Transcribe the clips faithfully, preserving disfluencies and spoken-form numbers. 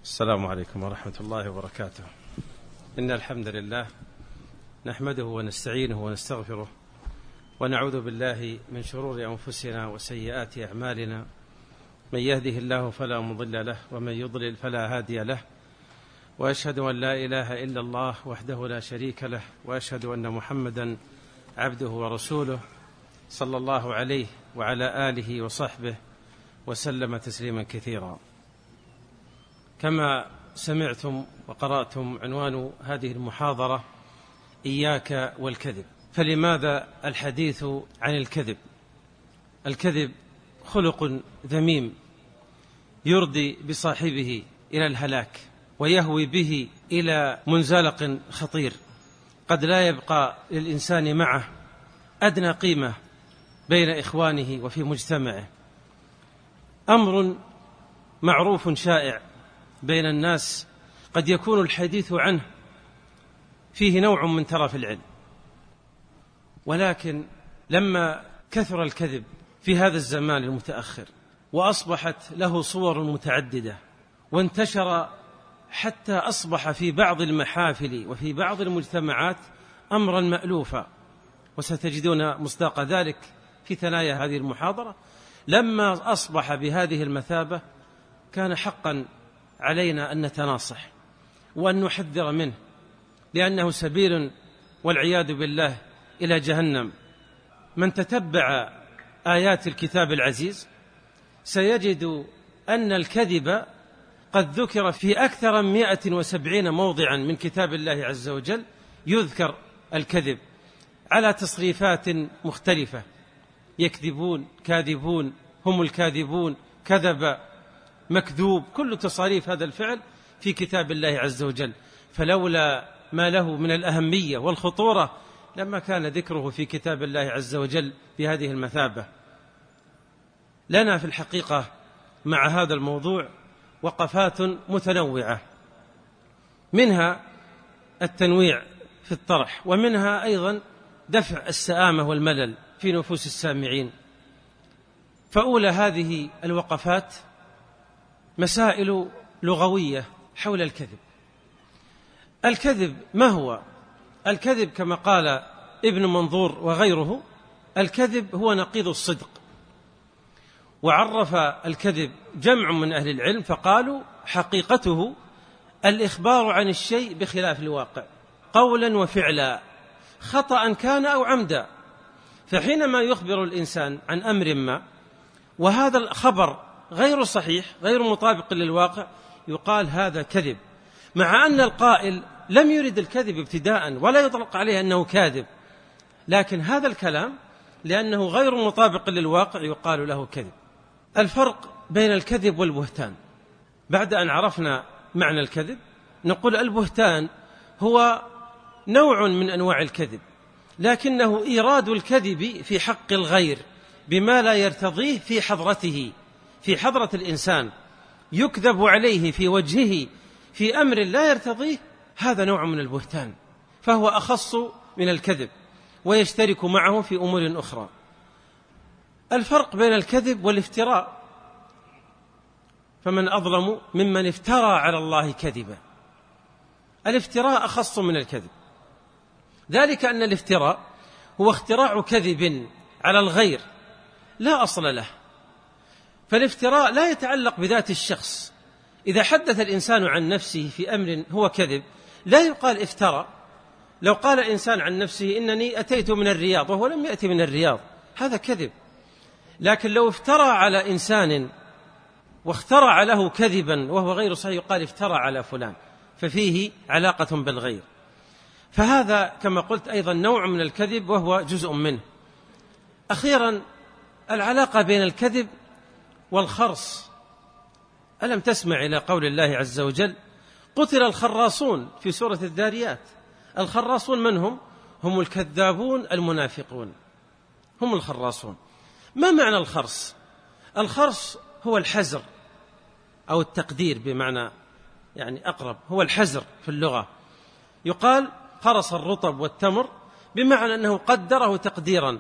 السلام عليكم ورحمة الله وبركاته. إن الحمد لله نحمده ونستعينه ونستغفره ونعوذ بالله من شرور أنفسنا وسيئات أعمالنا، من يهده الله فلا مضل له ومن يضلل فلا هادي له، وأشهد أن لا إله إلا الله وحده لا شريك له، وأشهد أن محمدا عبده ورسوله صلى الله عليه وعلى آله وصحبه وسلم تسليما كثيرا. كما سمعتم وقرأتم عنوان هذه المحاضرة إياك والكذب. فلماذا الحديث عن الكذب؟ الكذب خلق ذميم يردي بصاحبه إلى الهلاك ويهوي به إلى منزلق خطير، قد لا يبقى للإنسان معه أدنى قيمة بين إخوانه وفي مجتمعه. أمر معروف شائع بين الناس، قد يكون الحديث عنه فيه نوع من ترف العلم، ولكن لما كثر الكذب في هذا الزمان المتأخر وأصبحت له صور متعددة وانتشر حتى أصبح في بعض المحافل وفي بعض المجتمعات أمرا مألوفا، وستجدون مصداق ذلك في ثنايا هذه المحاضرة. لما أصبح بهذه المثابة كان حقا علينا أن نتناصح وأن نحذر منه، لأنه سبيل والعياذ بالله إلى جهنم. من تتبع آيات الكتاب العزيز سيجد أن الكذب قد ذكر في أكثر من مئة وسبعين موضعا من كتاب الله عز وجل، يذكر الكذب على تصريفات مختلفة: يكذبون، كاذبون، هم الكاذبون، كذب، مكذوب، كل تصاريف هذا الفعل في كتاب الله عز وجل. فلولا ما له من الأهمية والخطورة لما كان ذكره في كتاب الله عز وجل بهذه المثابة. لنا في الحقيقة مع هذا الموضوع وقفات متنوعة، منها التنويع في الطرح، ومنها أيضا دفع السآمة والملل في نفوس السامعين. فأولى هذه الوقفات مسائل لغوية حول الكذب. الكذب ما هو؟ الكذب كما قال ابن منظور وغيره: الكذب هو نقيض الصدق. وعرف الكذب جمع من أهل العلم فقالوا: حقيقته الإخبار عن الشيء بخلاف الواقع قولا وفعلا، خطأ كان أو عمدا. فحينما يخبر الإنسان عن أمر ما وهذا الخبر غير صحيح غير مطابق للواقع يقال هذا كذب، مع أن القائل لم يرد الكذب ابتداء ولا يطلق عليه أنه كاذب، لكن هذا الكلام لأنه غير مطابق للواقع يقال له كذب. الفرق بين الكذب والبهتان: بعد أن عرفنا معنى الكذب نقول البهتان هو نوع من أنواع الكذب، لكنه إيراد الكذب في حق الغير بما لا يرتضيه في حضرته، في حضرة الإنسان يكذب عليه في وجهه في أمر لا يرتضيه، هذا نوع من البهتان، فهو أخص من الكذب ويشترك معه في أمور أخرى. الفرق بين الكذب والافتراء: فمن أظلم ممن افترى على الله كذبا. الافتراء أخص من الكذب، ذلك أن الافتراء هو اختراع كذب على الغير لا أصل له. فالافتراء لا يتعلق بذات الشخص. إذا حدث الإنسان عن نفسه في أمر هو كذب لا يقال افترى. لو قال إنسان عن نفسه إنني أتيت من الرياض وهو لم يأتي من الرياض، هذا كذب. لكن لو افترى على إنسان واخترع له كذبا وهو غير صحيح يقال افترى على فلان، ففيه علاقة بالغير. فهذا كما قلت أيضا نوع من الكذب وهو جزء منه. أخيرا العلاقة بين الكذب والخرص. ألم تسمع إلى قول الله عز وجل: قتل الخراصون في سورة الذاريات. الخراصون من هم؟ هم الكذابون المنافقون، هم الخراصون. ما معنى الخرص؟ الخرص هو الحزر أو التقدير بمعنى يعني أقرب، هو الحزر في اللغة. يقال خرص الرطب والتمر بمعنى أنه قدره تقديرا.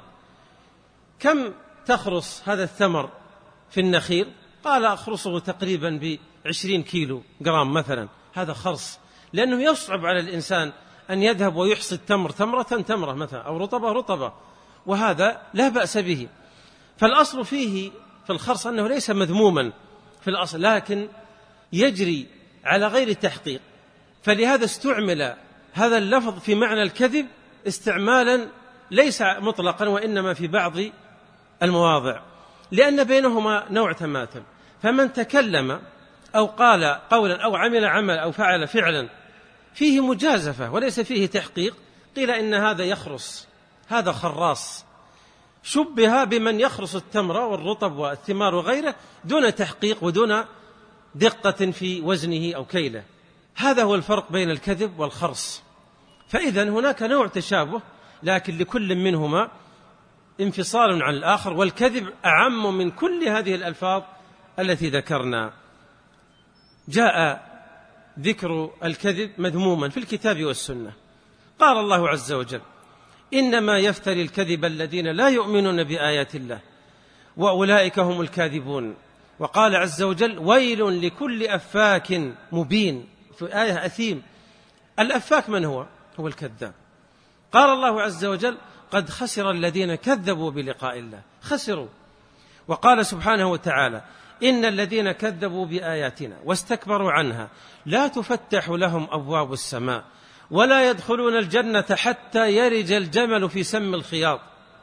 كم تخرص هذا الثمر في النخيل؟ قال أخرصه تقريبا عشرين كيلو جرام مثلا، هذا خرص، لأنه يصعب على الإنسان أن يذهب ويحصد تمر تمرة تمرة مثلا أو رطبة رطبة، وهذا لا بأس به. فالأصل فيه في الخرص أنه ليس مذموما في الأصل، لكن يجري على غير تحقيق، فلهذا استعمل هذا اللفظ في معنى الكذب استعمالا ليس مطلقا، وإنما في بعض المواضع، لأن بينهما نوع تماثل. فمن تكلم أو قال قولا أو عمل عمل أو فعل فعلا فيه مجازفة وليس فيه تحقيق، قيل إن هذا يخرص، هذا خراص، شبه بمن يخرص التمر والرطب والثمار وغيره دون تحقيق ودون دقة في وزنه أو كيله. هذا هو الفرق بين الكذب والخرص. فإذن هناك نوع تشابه، لكن لكل منهما انفصال عن الآخر، والكذب أعم من كل هذه الألفاظ التي ذكرنا. جاء ذكر الكذب مذموما في الكتاب والسنة. قال الله عز وجل: إنما يفتري الكذب الذين لا يؤمنون بآيات الله وأولئك هم الكاذبون. وقال عز وجل: ويل لكل أفاك مبين، في آية أثيم. الأفاك من هو؟ هو الكذاب. قال الله عز وجل: قد خسر الذين كذبوا بلقاء الله، خسروا. وقال سبحانه وتعالى: إن الذين كذبوا بآياتنا واستكبروا عنها لا تفتح لهم أبواب السماء ولا يدخلون الجنة حتى يرج الجمل في سم الخياط.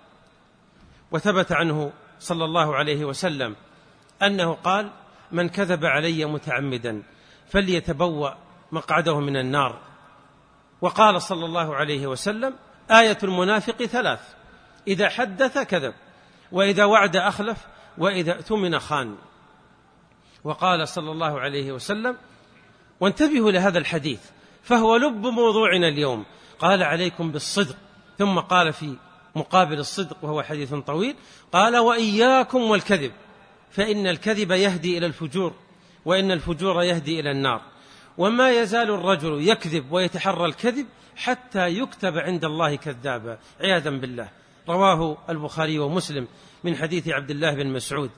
وثبت عنه صلى الله عليه وسلم أنه قال: من كذب علي متعمدا فليتبوأ مقعده من النار. وقال صلى الله عليه وسلم: آية المنافق ثلاث: إذا حدث كذب، وإذا وعد أخلف، وإذا اؤتمن خان. وقال صلى الله عليه وسلم، وانتبهوا لهذا الحديث فهو لب موضوعنا اليوم، قال: عليكم بالصدق، ثم قال في مقابل الصدق وهو حديث طويل، قال: وإياكم والكذب فإن الكذب يهدي إلى الفجور، وإن الفجور يهدي إلى النار، وما يزال الرجل يكذب ويتحرى الكذب حتى يكتب عند الله كذابا، عياذا بالله. رواه البخاري ومسلم من حديث عبد الله بن مسعود.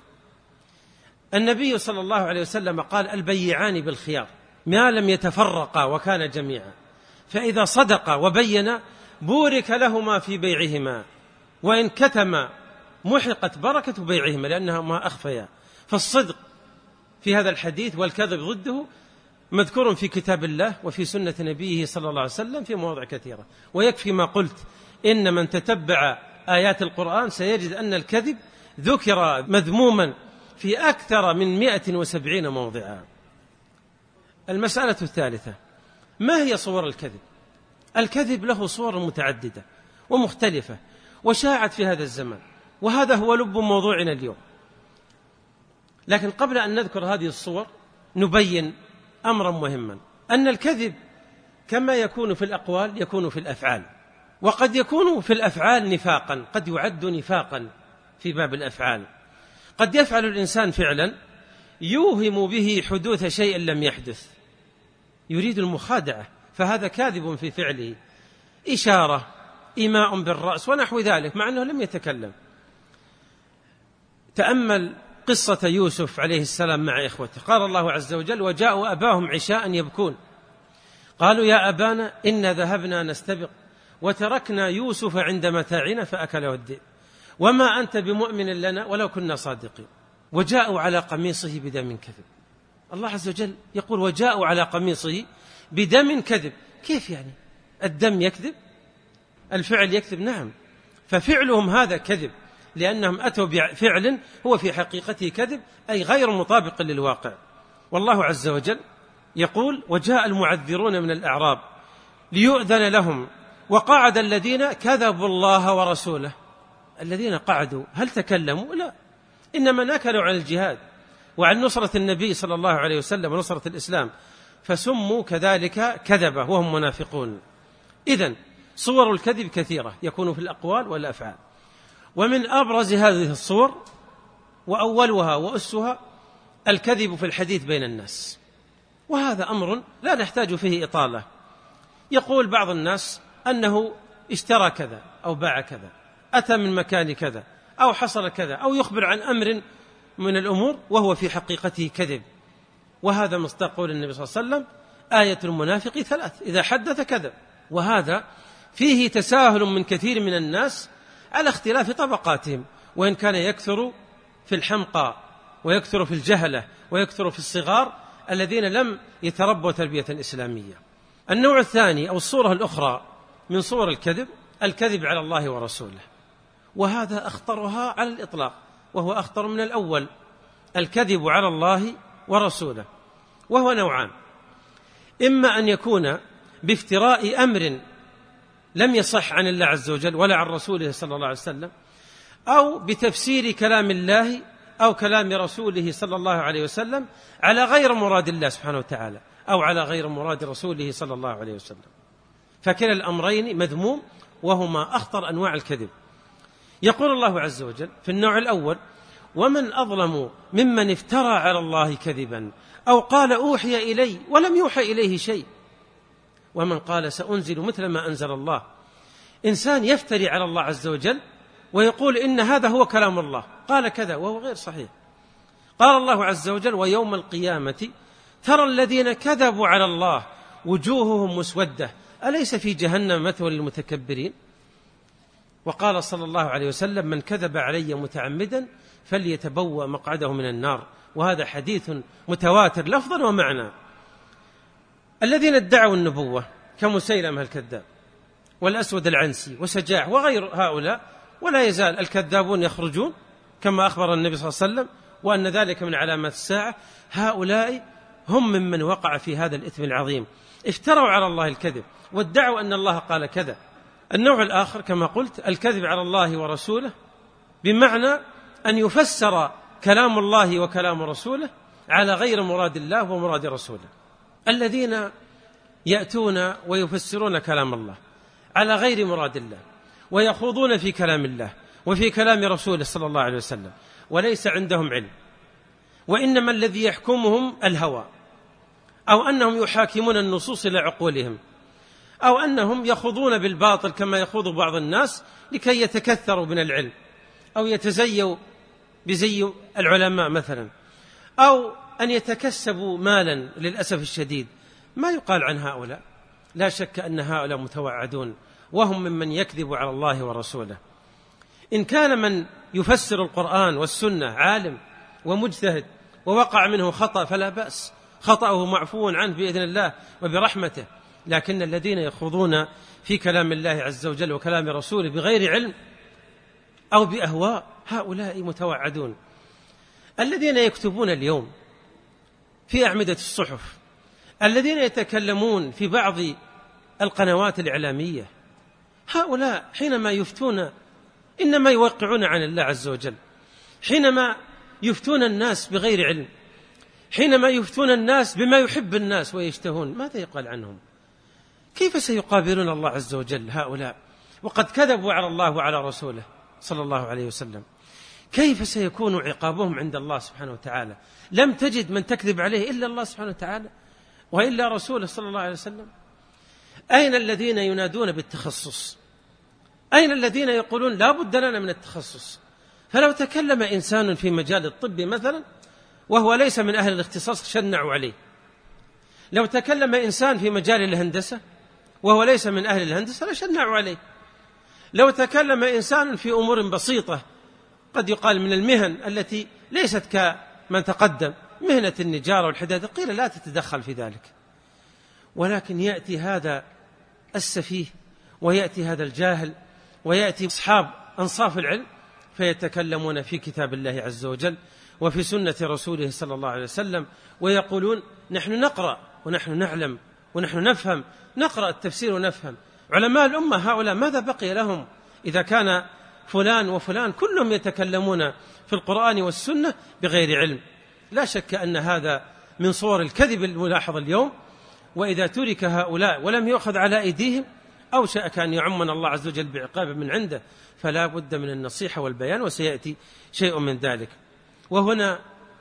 النبي صلى الله عليه وسلم قال: البيعان بالخيار ما لم يتفرقا وكان جميعا، فإذا صدقا وبينا بورك لهما في بيعهما، وإن كتما محقت بركة بيعهما لأنهما أخفيا. فالصدق في هذا الحديث والكذب ضده مذكور في كتاب الله وفي سنة نبيه صلى الله عليه وسلم في مواضع كثيرة. ويكفي ما قلت، إن من تتبع آيات القرآن سيجد أن الكذب ذكر مذموما في أكثر من مئة وسبعين موضعا. المسألة الثالثة: ما هي صور الكذب؟ الكذب له صور متعددة ومختلفة وشاعت في هذا الزمان، وهذا هو لب موضوعنا اليوم. لكن قبل أن نذكر هذه الصور نبين أمرا مهما، أن الكذب كما يكون في الأقوال يكون في الأفعال، وقد يكون في الأفعال نفاقا، قد يعد نفاقا في باب الأفعال. قد يفعل الإنسان فعلا يوهم به حدوث شيء لم يحدث، يريد المخادعة، فهذا كاذب في فعله، إشارة، إيماء بالرأس ونحو ذلك، مع أنه لم يتكلم. تأمل قصة يوسف عليه السلام مع إخوته. قال الله عز وجل: وجاءوا أباهم عشاء يبكون قالوا يا أبانا إنا ذهبنا نستبق وتركنا يوسف عند متاعنا فأكله الذئب وما أنت بمؤمن لنا ولو كنا صادقين وجاءوا على قميصه بدم كذب. الله عز وجل يقول: وجاءوا على قميصه بدم كذب. كيف يعني الدم يكذب؟ الفعل يكذب؟ نعم، ففعلهم هذا كذب، لأنهم أتوا بفعل هو في حقيقته كذب، أي غير مطابق للواقع. والله عز وجل يقول: وجاء المعذرون من الأعراب ليؤذن لهم وقعد الذين كذبوا الله ورسوله. الذين قعدوا هل تكلموا؟ لا، إنما نكلوا عن الجهاد وعن نصرة النبي صلى الله عليه وسلم ونصرة الإسلام، فسموا كذلك كذبة وهم منافقون. إذن صور الكذب كثيرة، يكون في الأقوال والأفعال. ومن أبرز هذه الصور وأولها وأسها الكذب في الحديث بين الناس، وهذا أمر لا نحتاج فيه إطالة. يقول بعض الناس أنه اشترى كذا أو باع كذا، أتى من مكان كذا أو حصل كذا، أو يخبر عن أمر من الأمور وهو في حقيقته كذب. وهذا مصداق قول النبي صلى الله عليه وسلم: آية المنافق ثلاث: إذا حدث كذب. وهذا فيه تساهل من كثير من الناس على اختلاف طبقاتهم، وإن كان يكثر في الحمقى ويكثر في الجهلة ويكثر في الصغار الذين لم يتربوا تربية إسلامية. النوع الثاني أو الصورة الأخرى من صور الكذب الكذب على الله ورسوله، وهذا أخطرها على الإطلاق، وهو أخطر من الأول، الكذب على الله ورسوله، وهو نوعان: إما أن يكون بافتراء أمر لم يصح عن الله عز وجل ولا عن رسوله صلى الله عليه وسلم، أو بتفسير كلام الله أو كلام رسوله صلى الله عليه وسلم على غير مراد الله سبحانه وتعالى أو على غير مراد رسوله صلى الله عليه وسلم. فكلا الأمرين مذموم، وهما أخطر أنواع الكذب. يقول الله عز وجل في النوع الأول: ومن أظلم ممن افترى على الله كذبا أو قال أوحي إلي ولم يوحى إليه شيء، ومن قال سأنزل مثل ما أنزل الله. إنسان يفتري على الله عز وجل ويقول إن هذا هو كلام الله، قال كذا وهو غير صحيح. قال الله عز وجل: ويوم القيامة ترى الذين كذبوا على الله وجوههم مسودة أليس في جهنم مثوى للمتكبرين. وقال صلى الله عليه وسلم: من كذب علي متعمدا فليتبوأ مقعده من النار. وهذا حديث متواتر لفظا ومعنى. الذين ادعوا النبوة كمسيلمة الكذاب والأسود العنسي وسجاح وغير هؤلاء، ولا يزال الكذابون يخرجون كما أخبر النبي صلى الله عليه وسلم، وأن ذلك من علامات الساعة. هؤلاء هم ممن وقع في هذا الإثم العظيم، افتروا على الله الكذب وادعوا أن الله قال كذا. النوع الآخر كما قلت الكذب على الله ورسوله، بمعنى أن يفسر كلام الله وكلام رسوله على غير مراد الله ومراد رسوله. الذين يأتون ويفسرون كلام الله على غير مراد الله ويخوضون في كلام الله وفي كلام رسوله صلى الله عليه وسلم وليس عندهم علم، وإنما الذي يحكمهم الهوى، أو أنهم يحاكمون النصوص إلى عقولهم، أو أنهم يخوضون بالباطل كما يخوض بعض الناس لكي يتكثروا من العلم، أو يتزيوا بزي العلماء مثلا، أو أن يتكسبوا مالا. للأسف الشديد ما يقال عن هؤلاء، لا شك أن هؤلاء متوعدون، وهم ممن يكذب على الله ورسوله. إن كان من يفسر القرآن والسنة عالم ومجتهد ووقع منه خطأ فلا بأس، خطأه معفو عنه بإذن الله وبرحمته. لكن الذين يخوضون في كلام الله عز وجل وكلام رسوله بغير علم أو بأهواء، هؤلاء متوعدون. الذين يكتبون اليوم في أعمدة الصحف، الذين يتكلمون في بعض القنوات الإعلامية، هؤلاء حينما يفتون إنما يوقعون عن الله عز وجل، حينما يفتون الناس بغير علم، حينما يفتون الناس بما يحب الناس ويشتهون، ماذا يقال عنهم؟ كيف سيقابلون الله عز وجل هؤلاء وقد كذبوا على الله وعلى رسوله صلى الله عليه وسلم؟ كيف سيكون عقابهم عند الله سبحانه وتعالى؟ لم تجد من تكذب عليه إلا الله سبحانه وتعالى وإلا رسوله صلى الله عليه وسلم. أين الذين ينادون بالتخصص؟ أين الذين يقولون لا بد لنا من التخصص؟ فلو تكلم إنسان في مجال الطب مثلا وهو ليس من أهل الاختصاص شنعوا عليه. لو تكلم إنسان في مجال الهندسة وهو ليس من أهل الهندسة لشنعوا عليه. لو تكلم إنسان في أمور بسيطة قد يقال من المهن التي ليست كمن تقدم، مهنة النجارة والحدادة، قيل لا تتدخل في ذلك. ولكن يأتي هذا السفيه ويأتي هذا الجاهل ويأتي أصحاب أنصاف العلم فيتكلمون في كتاب الله عز وجل وفي سنة رسوله صلى الله عليه وسلم، ويقولون نحن نقرأ ونحن نعلم ونحن نفهم، نقرأ التفسير ونفهم. علماء الأمة هؤلاء ماذا بقي لهم إذا كان فلان وفلان كلهم يتكلمون في القرآن والسنة بغير علم؟ لا شك أن هذا من صور الكذب الملاحظ اليوم. وإذا ترك هؤلاء ولم يؤخذ على أيديهم أوشك أن يعمنا الله عز وجل بعقاب من عنده، فلا بد من النصيحة والبيان، وسيأتي شيء من ذلك. وهنا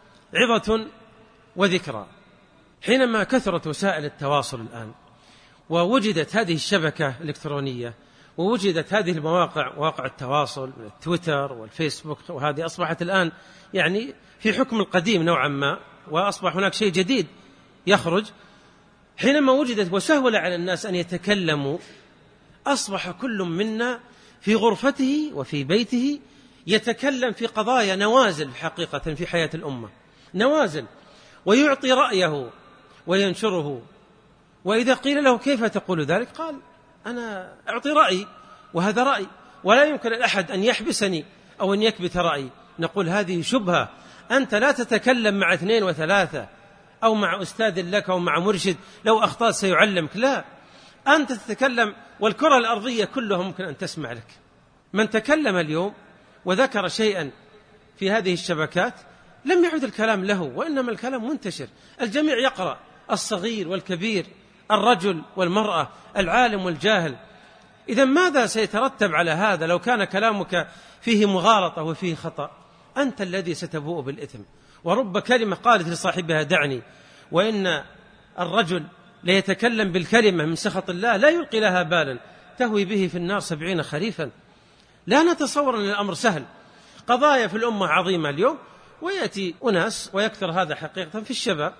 عظة وذكرى. حينما كثرت وسائل التواصل الآن ووجدت هذه الشبكة الإلكترونية ووجدت هذه المواقع، مواقع التواصل، التويتر والفيسبوك، وهذه أصبحت الآن يعني في حكم القديم نوعا ما، وأصبح هناك شيء جديد يخرج. حينما وجدت وسهل على الناس أن يتكلموا، أصبح كل منا في غرفته وفي بيته يتكلم في قضايا نوازل حقيقة في حياة الأمة، نوازل، ويعطي رأيه وينشره. وإذا قيل له كيف تقول ذلك؟ قال أنا أعطي رأي وهذا رأي، ولا يمكن الأحد أن يحبسني أو أن يكبت رأيي. نقول هذه شبهة، أنت لا تتكلم مع اثنين وثلاثة أو مع أستاذ لك أو مع مرشد لو أخطأت سيعلمك، لا، أنت تتكلم والكرة الأرضية كلها ممكن أن تسمع لك. من تكلم اليوم وذكر شيئا في هذه الشبكات لم يعد الكلام له، وإنما الكلام منتشر، الجميع يقرأ، الصغير والكبير، الرجل والمرأة، العالم والجاهل. إذا ماذا سيترتب على هذا لو كان كلامك فيه مغالطة وفيه خطأ؟ أنت الذي ستبوء بالإثم. ورب كلمة قالت لصاحبها دعني، وإن الرجل ليتكلم بالكلمة من سخط الله لا يلقي لها بالا تهوي به في النار سبعين خريفا. لا نتصور أن الأمر سهل. قضايا في الأمة عظيمة اليوم، ويأتي أناس ويكثر هذا حقيقة في الشباب،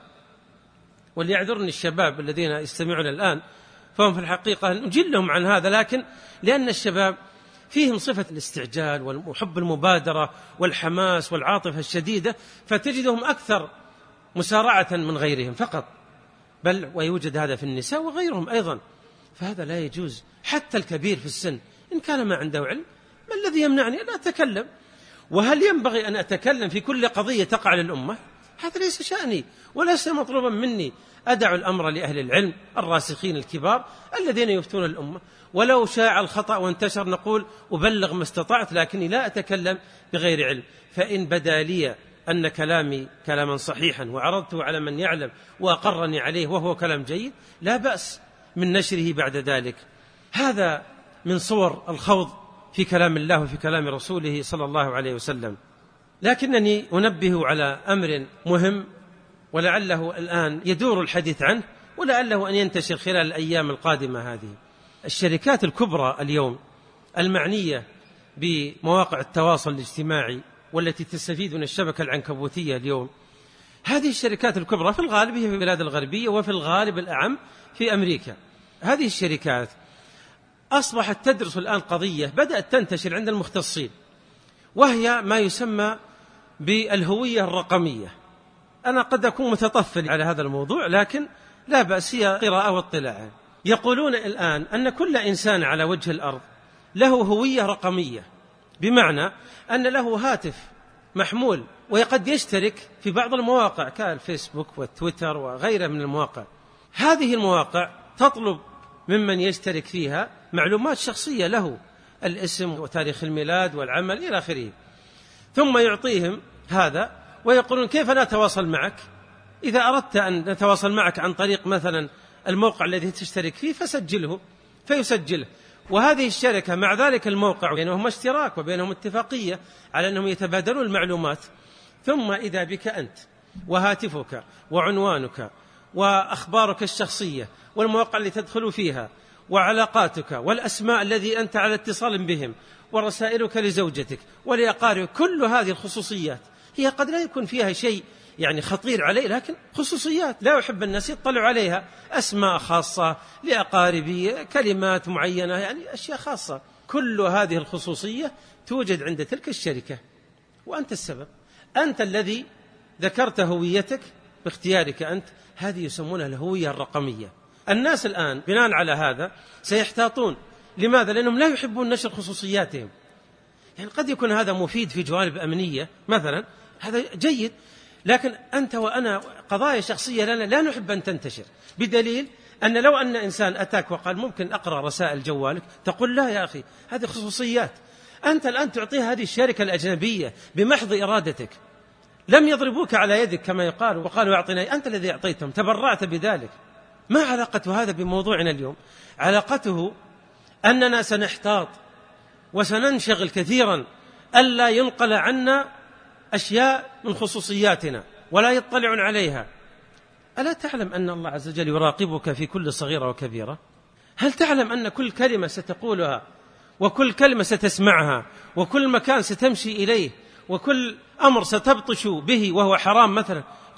وليعذرني الشباب الذين يستمعون الآن، فهم في الحقيقة نجلهم عن هذا، لكن لأن الشباب فيهم صفة الاستعجال وحب المبادرة والحماس والعاطفة الشديدة، فتجدهم أكثر مسارعة من غيرهم فقط، بل ويوجد هذا في النساء وغيرهم أيضا. فهذا لا يجوز. حتى الكبير في السن إن كان ما عنده علم، ما الذي يمنعني أن أتكلم؟ وهل ينبغي أن أتكلم في كل قضية تقع للأمة؟ هذا ليس شأني وليس مطلوبا مني. أدع الأمر لأهل العلم الراسخين الكبار الذين يفتون الأمة، ولو شاع الخطأ وانتشر نقول أبلغ ما استطعت، لكني لا أتكلم بغير علم. فإن بدا لي أن كلامي كلاما صحيحا وعرضته على من يعلم وأقرني عليه وهو كلام جيد، لا بأس من نشره بعد ذلك. هذا من صور الخوض في كلام الله وفي كلام رسوله صلى الله عليه وسلم. لكنني أنبه على أمر مهم، ولعله الآن يدور الحديث عنه، ولعله أن ينتشر خلال الأيام القادمة. هذه الشركات الكبرى اليوم المعنية بمواقع التواصل الاجتماعي والتي تستفيد من الشبكة العنكبوتية اليوم، هذه الشركات الكبرى في الغالب هي في البلاد الغربية، وفي الغالب الأعم في أمريكا. هذه الشركات أصبحت تدرس الآن قضية بدأت تنتشر عند المختصين، وهي ما يسمى بالهوية الرقمية. أنا قد أكون متطفل على هذا الموضوع، لكن لا بأس، هي قراءة واطلاع. يقولون الآن أن كل إنسان على وجه الأرض له هوية رقمية، بمعنى أن له هاتف محمول وقد يشترك في بعض المواقع كالفيسبوك والتويتر وغيرها من المواقع. هذه المواقع تطلب ممن يشترك فيها معلومات شخصية له، الاسم وتاريخ الميلاد والعمل إلى آخره، ثم يعطيهم هذا ويقولون كيف نتواصل معك؟ إذا أردت أن نتواصل معك عن طريق مثلا الموقع الذي تشترك فيه فسجله، فيسجله. وهذه الشركة مع ذلك الموقع بينهم اشتراك وبينهم اتفاقية على أنهم يتبادلون المعلومات، ثم إذا بك أنت وهاتفك وعنوانك وأخبارك الشخصية والمواقع اللي تدخل فيها وعلاقاتك والأسماء الذي أنت على اتصال بهم ورسائلك لزوجتك ولأقاربك، كل هذه الخصوصيات هي قد لا يكون فيها شيء يعني خطير عليه، لكن خصوصيات لا يحب الناس يطلعوا عليها، أسماء خاصة لأقاربي، كلمات معينة، يعني أشياء خاصة. كل هذه الخصوصية توجد عند تلك الشركة، وأنت السبب، أنت الذي ذكرت هويتك باختيارك أنت. هذه يسمونها الهوية الرقمية. الناس الآن بناء على هذا سيحتاطون. لماذا؟ لأنهم لا يحبون نشر خصوصياتهم. يعني قد يكون هذا مفيد في جوانب أمنية مثلا، هذا جيد، لكن أنت وأنا قضايا شخصية لنا لا نحب أن تنتشر، بدليل أن لو أن إنسان أتاك وقال ممكن أقرأ رسائل جوالك، تقول لا يا أخي هذه خصوصيات. أنت الآن تعطيها هذه الشركة الأجنبية بمحض إرادتك، لم يضربوك على يدك كما يقال وقالوا أعطينا، أنت الذي أعطيتهم، تبرعت بذلك. ما علاقة هذا بموضوعنا اليوم؟ علاقته أننا سنحتاط وسننشغل كثيرا ألا ينقل عنا أشياء من خصوصياتنا ولا يطلعون عليها. ألا تعلم أن الله عز وجل يراقبك في كل صغيرة وكبيرة؟ هل تعلم أن كل كلمة ستقولها وكل كلمة ستسمعها وكل مكان ستمشي إليه وكل أمر ستبطش به وهو حرام مثلا،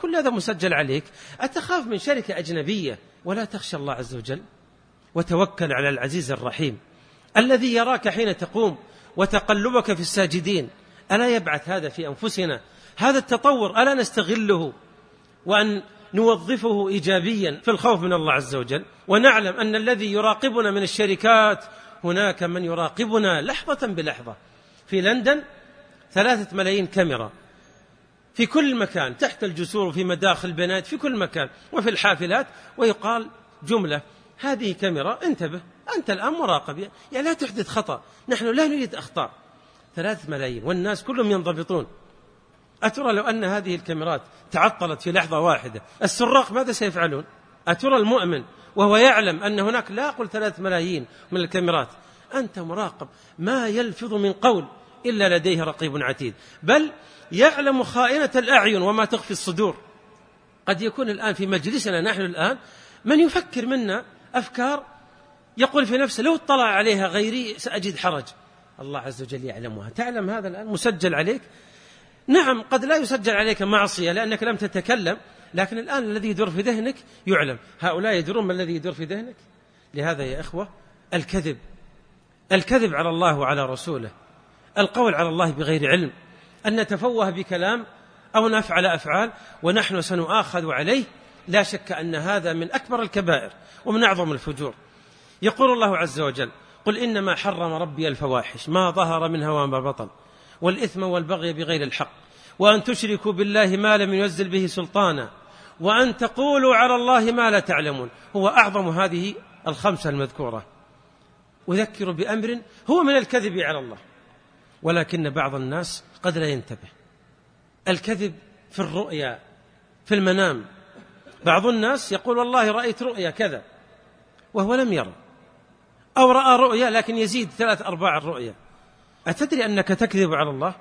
كل هذا مسجل عليك. أتخاف من شركة أجنبية ولا تخشى الله عز وجل؟ وتوكل على العزيز الرحيم الذي يراك حين تقوم وتقلبك في الساجدين. ألا يبعث هذا في أنفسنا؟ هذا التطور ألا نستغله وأن نوظفه إيجابيا في الخوف من الله عز وجل؟ ونعلم أن الذي يراقبنا من الشركات هناك من يراقبنا لحظة بلحظة. في لندن ثلاثة ملايين كاميرا في كل مكان، تحت الجسور وفي مداخل البنات في كل مكان وفي الحافلات، ويقال جملة: هذه كاميرا، انتبه أنت الآن مراقب، يعني لا تحدث خطأ، نحن لا نريد أخطاء. ثلاثة ملايين والناس كلهم ينضبطون. أترى لو أن هذه الكاميرات تعطلت في لحظة واحدة السراق ماذا سيفعلون؟ أترى المؤمن وهو يعلم أن هناك لا أقول ثلاثة ملايين من الكاميرات، أنت مراقب، ما يلفظ من قول إلا لديه رقيب عتيد، بل يعلم خائنة الأعين وما تخفي الصدور. قد يكون الآن في مجلسنا نحن الآن من يفكر منا أفكار يقول في نفسه لو اطلع عليها غيري سأجد حرج. الله عز وجل يعلمها. تعلم هذا الآن مسجل عليك. نعم قد لا يسجل عليك معصية لأنك لم تتكلم، لكن الآن الذي يدور في ذهنك يعلم. هؤلاء يدرون ما الذي يدور في ذهنك. لهذا يا إخوة الكذب الكذب على الله وعلى رسوله، القول على الله بغير علم، أن نتفوه بكلام أو نفعل أفعال ونحن سنؤاخذ عليه، لا شك أن هذا من أكبر الكبائر ومن أعظم الفجور. يقول الله عز وجل: قل إنما حرم ربي الفواحش ما ظهر منها وما بطن والإثم والبغي بغير الحق وأن تشركوا بالله ما لم ينزل به سلطانا وأن تقولوا على الله ما لا تعلمون. هو أعظم هذه الخمسة المذكورة. أذكر بأمر هو من الكذب على الله، ولكن بعض الناس قد لا ينتبه. الكذب في الرؤيا، في المنام. بعض الناس يقول والله رأيت رؤيا كذا وهو لم يرى، أو رأى رؤيا لكن يزيد ثلاث أرباع الرؤيا. أتدري أنك تكذب على الله؟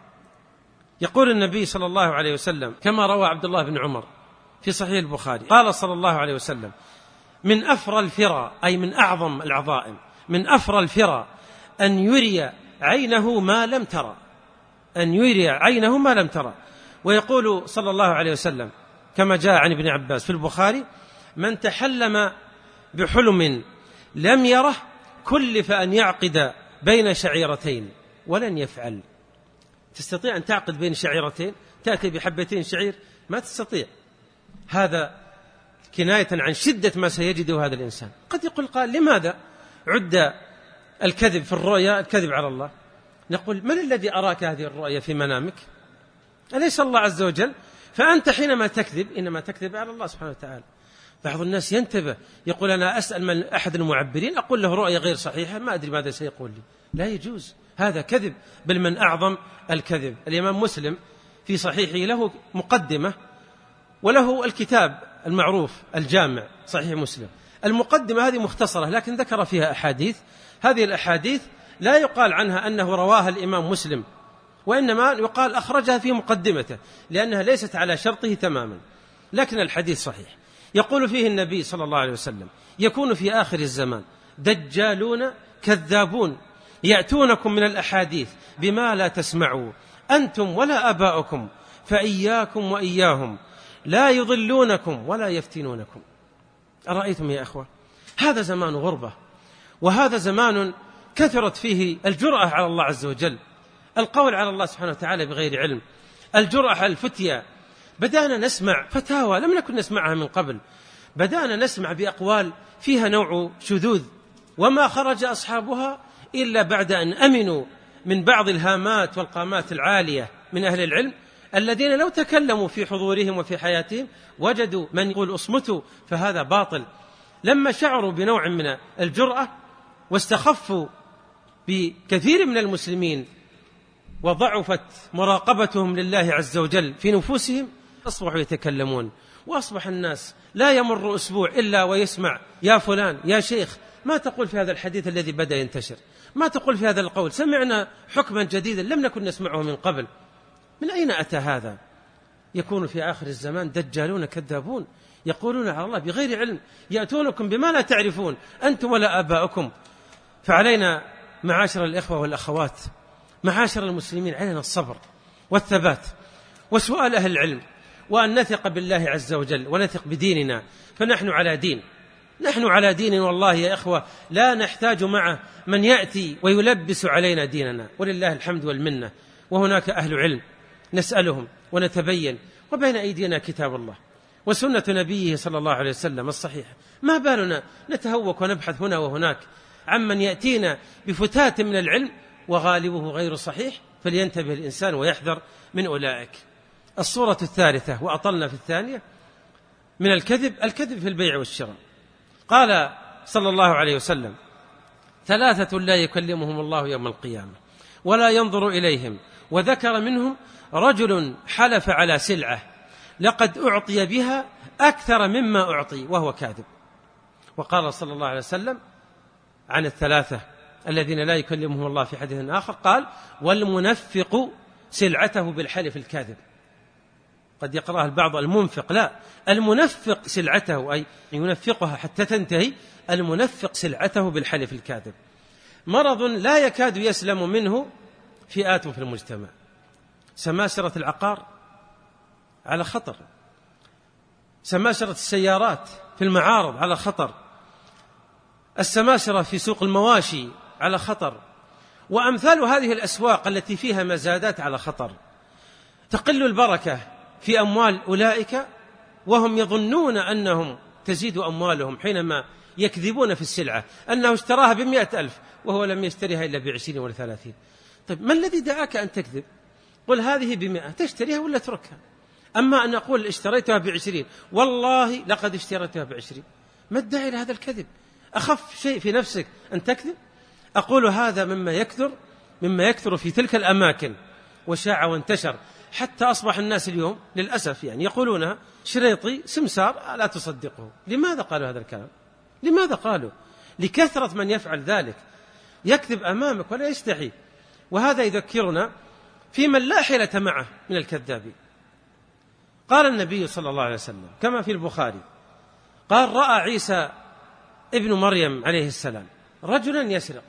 يقول النبي صلى الله عليه وسلم كما روى عبد الله بن عمر في صحيح البخاري، قال صلى الله عليه وسلم: من أفرى الفرى، أي من أعظم العظائم، من أفرى الفرى أن يري عينه ما لم ترى، أن يري عينه ما لم ترى. ويقول صلى الله عليه وسلم كما جاء عن ابن عباس في البخاري: من تحلم بحلم لم يره كلف أن يعقد بين شعيرتين ولن يفعل. تستطيع أن تعقد بين شعيرتين؟ تأتي بحبتين شعير؟ ما تستطيع. هذا كناية عن شدة ما سيجده هذا الإنسان. قد يقول قال: لماذا عد الكذب في الرؤيا الكذب على الله؟ نقول: من الذي أراك هذه الرؤيا في منامك؟ أليس الله عز وجل؟ فأنت حينما تكذب إنما تكذب على الله سبحانه وتعالى. بعض الناس ينتبه يقول: أنا أسأل من أحد المعبرين أقول له رؤيا غير صحيحة ما أدري ماذا سيقول لي. لا يجوز، هذا كذب، بل من أعظم الكذب. الإمام مسلم في صحيحه له مقدمة وله الكتاب المعروف الجامع صحيح مسلم. المقدمة هذه مختصرة لكن ذكر فيها أحاديث. هذه الأحاديث لا يقال عنها أنه رواها الإمام مسلم، وإنما يقال أخرجها في مقدمته لأنها ليست على شرطه تماما، لكن الحديث صحيح. يقول فيه النبي صلى الله عليه وسلم: يكون في آخر الزمان دجالون كذابون يأتونكم من الأحاديث بما لا تسمعوا أنتم ولا آباؤكم فإياكم وإياهم لا يضلونكم ولا يفتنونكم. أرأيتم يا أخوة؟ هذا زمان غربة، وهذا زمان كثرت فيه الجرأة على الله عز وجل، القول على الله سبحانه وتعالى بغير علم، الجرأة على الفتية. بدأنا نسمع فتاوى لم نكن نسمعها من قبل، بدأنا نسمع بأقوال فيها نوع شذوذ، وما خرج أصحابها إلا بعد أن أمنوا من بعض الهامات والقامات العالية من أهل العلم الذين لو تكلموا في حضورهم وفي حياتهم وجدوا من يقول اصمتوا فهذا باطل. لما شعروا بنوع من الجرأة واستخفوا بكثير من المسلمين وضعفت مراقبتهم لله عز وجل في نفوسهم أصبحوا يتكلمون. وأصبح الناس لا يمر أسبوع إلا ويسمع: يا فلان، يا شيخ، ما تقول في هذا الحديث الذي بدأ ينتشر؟ ما تقول في هذا القول؟ سمعنا حكما جديدا لم نكن نسمعه من قبل. من أين أتى هذا؟ يكون في آخر الزمان دجالون كذابون يقولون على الله بغير علم، يأتونكم بما لا تعرفون أنتم ولا آباؤكم. فعلينا معاشر الإخوة والأخوات، معاشر المسلمين، علينا الصبر والثبات وسؤال أهل العلم وأن نثق بالله عز وجل ونثق بديننا، فنحن على دين، نحن على دين والله يا إخوة لا نحتاج معه من يأتي ويلبس علينا ديننا، ولله الحمد والمنة. وهناك أهل علم نسألهم ونتبين، وبين أيدينا كتاب الله وسنة نبيه صلى الله عليه وسلم الصحيحة. ما بالنا نتهوك ونبحث هنا وهناك عمن يأتينا بفتات من العلم وغالبه غير صحيح، فلينتبه الإنسان ويحذر من أولئك. الصورة الثالثة وأطلنا في الثانية من الكذب، الكذب في البيع والشراء. قال صلى الله عليه وسلم: ثلاثة لا يكلمهم الله يوم القيامة ولا ينظر إليهم، وذكر منهم رجل حلف على سلعة لقد أعطي بها أكثر مما أعطي وهو كاذب. وقال صلى الله عليه وسلم عن الثلاثة الذين لا يكلمهم الله في حديث آخر، قال: والمنفق سلعته بالحلف الكاذب. قد يقرأها البعض المنفق، لا، المنفق سلعته أي ينفقها حتى تنتهي، المنفق سلعته بالحلف الكاذب. مرض لا يكاد يسلم منه فئات في المجتمع. سماسرة العقار على خطر، سماسرة السيارات في المعارض على خطر، السماسرة في سوق المواشي على خطر، وأمثال هذه الأسواق التي فيها مزادات على خطر. تقل البركة في أموال أولئك وهم يظنون أنهم تزيد أموالهم حينما يكذبون في السلعة أنه اشتراها بمئة ألف وهو لم يشتريها إلا بعشرين ولا ثلاثين. طيب ما الذي دعاك أن تكذب؟ قل هذه بمئة، تشتريها ولا تركها. أما أن أقول اشتريتها بعشرين والله لقد اشتريتها بعشرين، ما الداعي لهذا الكذب؟ أخف شيء في نفسك أن تكذب. أقول هذا مما يكثر مما يكثر في تلك الأماكن وشاع وانتشر، حتى أصبح الناس اليوم للأسف يعني يقولونها شريطي سمسار، لا تصدقه. لماذا قالوا هذا الكلام؟ لماذا قالوا؟ لكثرة من يفعل ذلك، يكذب أمامك ولا يستحي. وهذا يذكرنا في من لا حيلة معه من الكذابين. قال النبي صلى الله عليه وسلم كما في البخاري، قال: رأى عيسى ابن مريم عليه السلام رجلا يسرق،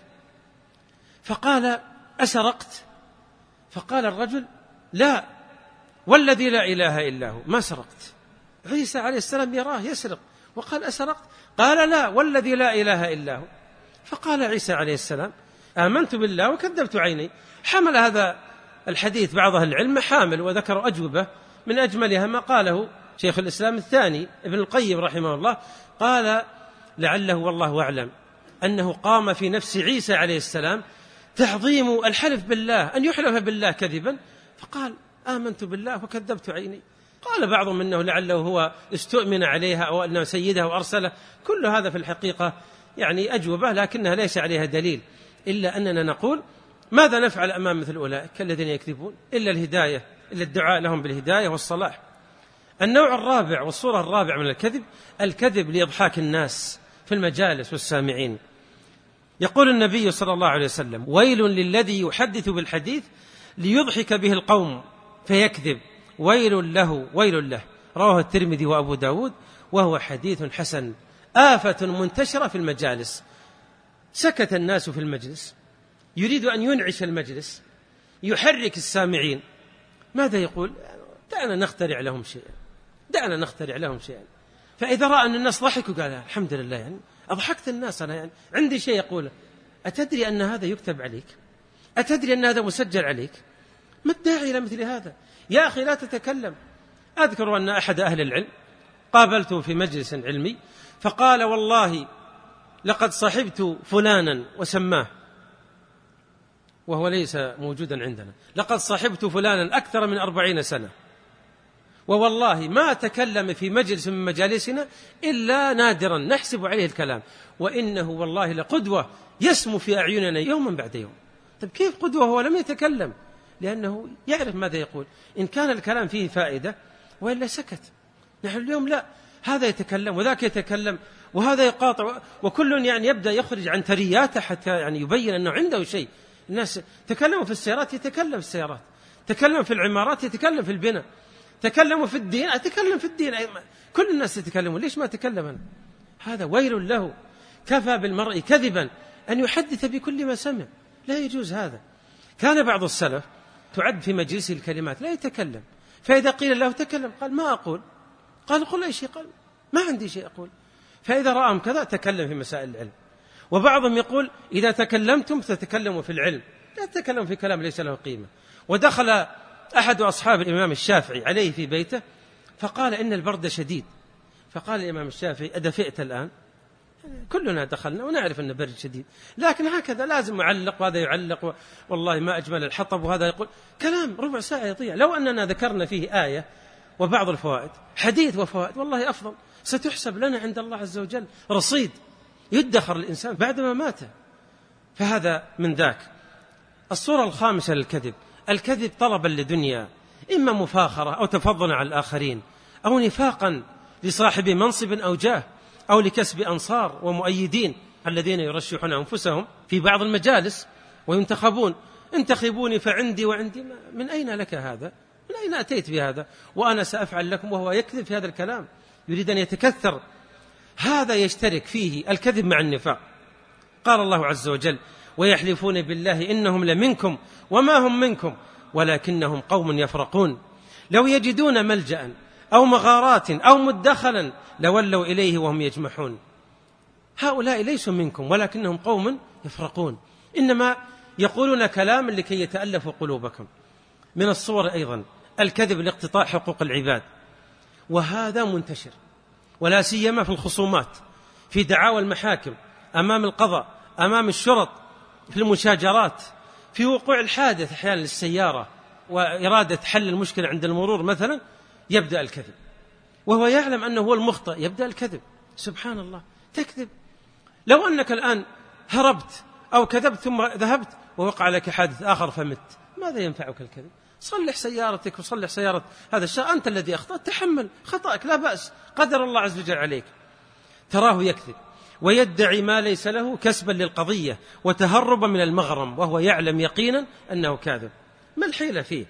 فقال: أسرقت؟ فقال الرجل: لا والذي لا إله إلا هو ما سرقت. عيسى عليه السلام يراه يسرق وقال: أسرقت؟ قال: لا والذي لا إله إلا هو. فقال عيسى عليه السلام: آمنت بالله وكذبت عيني. حمل هذا الحديث بعض أهل العلم حامل، وذكر أجوبة من أجملها ما قاله شيخ الإسلام الثاني ابن القيم رحمه الله، قال: لعله والله أعلم أنه قام في نفس عيسى عليه السلام تعظيم الحلف بالله، أن يحلف بالله كذبا، فقال: آمنت بالله وكذبت عيني. قال بعضهم أنه لعله هو استؤمن عليها أو أنه سيدها وأرسله. كل هذا في الحقيقة يعني أجوبة لكنها ليس عليها دليل، إلا أننا نقول ماذا نفعل أمام مثل أولئك الذين يكذبون؟ إلا الهداية، إلا الدعاء لهم بالهداية والصلاح. النوع الرابع والصورة الرابعة من الكذب، الكذب لإضحاك الناس في المجالس والسامعين. يقول النبي صلى الله عليه وسلم: ويل للذي يحدث بالحديث ليضحك به القوم فيكذب، ويل له ويل له. رواه الترمذي وأبو داود وهو حديث حسن. آفة منتشرة في المجالس. سكت الناس في المجلس، يريد أن ينعش المجلس، يحرك السامعين. ماذا يقول؟ دعنا نخترع لهم شيئا، دعنا نخترع لهم شيئا. فإذا رأى أن الناس ضحكوا قال: الحمد لله، يعني أضحكت الناس، أنا يعني عندي شيء يقوله. أتدري أن هذا يكتب عليك؟ أتدري أن هذا مسجل عليك؟ ما الداعي إلى مثل هذا؟ يا أخي لا تتكلم. أذكر أن أحد أهل العلم قابلته في مجلس علمي فقال: والله لقد صحبت فلانا، وسماه وهو ليس موجودا عندنا، لقد صحبت فلانا أكثر من أربعين سنة، ووالله ما تكلم في مجلس من مجالسنا إلا نادرا نحسب عليه الكلام، وإنه والله لقدوة يسمو في أعيننا يوما بعد يوم. طيب كيف قدوة هو لم يتكلم؟ لأنه يعرف ماذا يقول، إن كان الكلام فيه فائدة وإلا سكت. نحن اليوم لا، هذا يتكلم وذاك يتكلم وهذا يقاطع، وكل يعني يبدأ يخرج عن ثرياته حتى يعني يبين أنه عنده شيء. الناس تكلموا في السيارات يتكلم في السيارات، تكلموا في العمارات يتكلم في البناء، تكلموا في الدين أتكلم في الدين. كل الناس يتكلمون، ليش ما تكلم أنا؟ هذا ويل له. كفى بالمرء كذبا أن يحدث بكل ما سمع، لا يجوز هذا. كان بعض السلف تعد في مجلسه الكلمات لا يتكلم، فإذا قيل له تكلم قال ما أقول، قال قل أي شيء، قال ما عندي شيء أقول. فإذا رأهم كذا تكلم في مسائل العلم. وبعضهم يقول إذا تكلمتم فتكلموا في العلم، لا تتكلموا في كلام ليس له قيمة. ودخل أحد أصحاب الإمام الشافعي عليه في بيته فقال إن البرد شديد، فقال الإمام الشافعي أدفئت الآن؟ كلنا دخلنا ونعرف أن برد شديد، لكن هكذا لازم يعلق وهذا يعلق والله ما أجمل الحطب وهذا يقول كلام ربع ساعة يضيع. لو أننا ذكرنا فيه آية وبعض الفوائد، حديث وفوائد، والله أفضل، ستحسب لنا عند الله عز وجل رصيد يدخر الإنسان بعدما مات. فهذا من ذاك. الصورة الخامسة للكذب، الكذب طلبا لدنيا، إما مفاخرة أو تفضلا على الآخرين، أو نفاقا لصاحب منصب أو جاه، أو لكسب أنصار ومؤيدين الذين يرشحون أنفسهم في بعض المجالس وينتخبون، انتخبوني فعندي وعندي. من أين لك هذا؟ من أين أتيت بهذا؟ وأنا سأفعل لكم، وهو يكذب في هذا الكلام، يريد أن يتكثر. هذا يشترك فيه الكذب مع النفاق. قال الله عز وجل ويحلفون بالله إنهم لمنكم وما هم منكم ولكنهم قوم يفرقون لو يجدون ملجأ أو مغارات أو مدخلا لولوا إليه وهم يجمحون. هؤلاء ليسوا منكم ولكنهم قوم يفرقون، إنما يقولون كلاما لكي يتألفوا قلوبكم. من الصور أيضا الكذب لاقتطاع حقوق العباد، وهذا منتشر، ولا سيما في الخصومات، في دعاوى المحاكم، أمام القضاء، أمام الشرط، في المشاجرات، في وقوع الحادث أحيانا للسيارة وإرادة حل المشكلة عند المرور مثلا، يبدأ الكذب وهو يعلم أنه هو المخطئ، يبدأ الكذب. سبحان الله، تكذب. لو أنك الآن هربت أو كذبت ثم ذهبت ووقع لك حادث آخر فمت، ماذا ينفعك الكذب؟ صلح سيارتك وصلح سيارة هذا الشخص، أنت الذي أخطأت، تحمل خطأك لا بأس، قدر الله عز وجل عليك. تراه يكذب ويدعي ما ليس له كسبا للقضية وتهربا من المغرم، وهو يعلم يقينا أنه كاذب. ما الحيلة فيه؟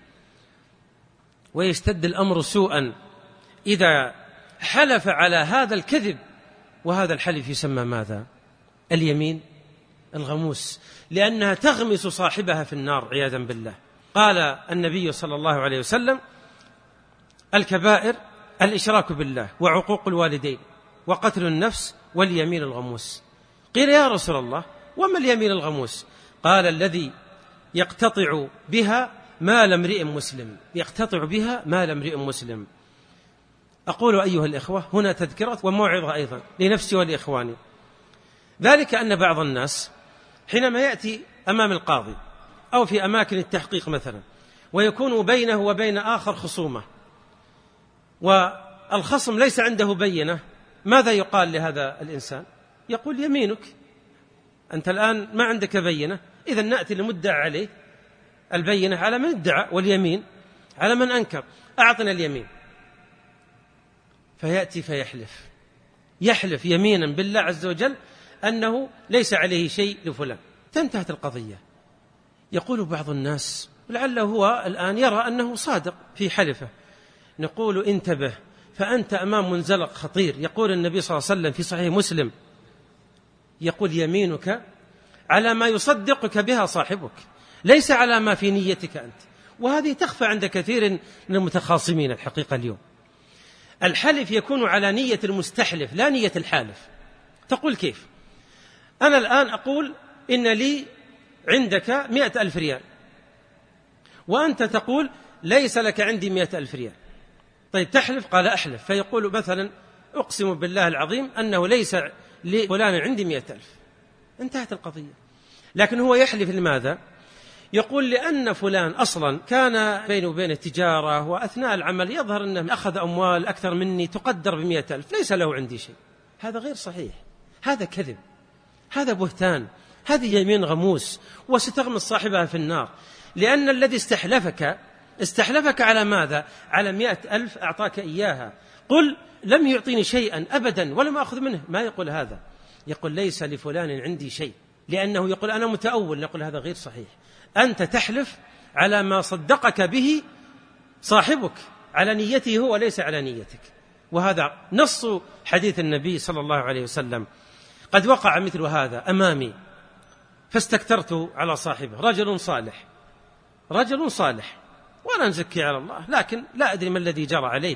ويشتد الأمر سوءا إذا حلف على هذا الكذب، وهذا الحلف يسمى ماذا؟ اليمين الغموس، لأنها تغمس صاحبها في النار عياذا بالله. قال النبي صلى الله عليه وسلم الكبائر الإشراك بالله وعقوق الوالدين وقتل النفس واليمين الغموس. قيل يا رسول الله وما اليمين الغموس؟ قال الذي يقتطع بها مال امرئ مسلم، يقتطع بها مال امرئ مسلم. أقول أيها الإخوة هنا تذكرة وموعظة أيضا لنفسي ولإخواني، ذلك أن بعض الناس حينما يأتي أمام القاضي أو في أماكن التحقيق مثلا ويكون بينه وبين آخر خصومة والخصم ليس عنده بينة، ماذا يقال لهذا الإنسان؟ يقول يمينك، أنت الآن ما عندك بينة، إذن نأتي لمدعى عليه، البينة على من ادعى واليمين على من أنكر، أعطنا اليمين. فيأتي فيحلف، يحلف يمينا بالله عز وجل أنه ليس عليه شيء لفلان، تنتهت القضية. يقول بعض الناس لعله هو الآن يرى أنه صادق في حلفه، نقول انتبه، فأنت أمام منزلق خطير. يقول النبي صلى الله عليه وسلم في صحيح مسلم، يقول يمينك على ما يصدقك بها صاحبك ليس على ما في نيتك أنت. وهذه تخفى عند كثير من المتخاصمين الحقيقة اليوم. الحلف يكون على نية المستحلف لا نية الحالف. تقول كيف؟ أنا الآن أقول إن لي عندك مئة ألف ريال، وأنت تقول ليس لك عندي مئة ألف ريال. طيب تحلف؟ قال أحلف. فيقول مثلا أقسم بالله العظيم أنه ليس لفلان عندي مئة ألف، انتهت القضية. لكن هو يحلف لماذا؟ يقول لأن فلان أصلا كان بينه وبين التجارة، وأثناء العمل يظهر أنه أخذ أموال أكثر مني تقدر بمئة ألف، ليس له عندي شيء. هذا غير صحيح، هذا كذب، هذا بهتان، هذه يمين غموس، وستغمس صاحبها في النار. لأن الذي استحلفك استحلفك على ماذا؟ على مئة ألف أعطاك إياها. قل لم يعطيني شيئا أبدا ولم أخذ منه، ما يقول هذا، يقول ليس لفلان عندي شيء، لأنه يقول أنا متأول. نقول هذا غير صحيح، أنت تحلف على ما صدقك به صاحبك، على نيته هو ليس على نيتك. وهذا نص حديث النبي صلى الله عليه وسلم. قد وقع مثل هذا أمامي فاستكثرت على صاحبه، رجل صالح رجل صالح ولا نزكي على الله، لكن لا أدري ما الذي جرى عليه.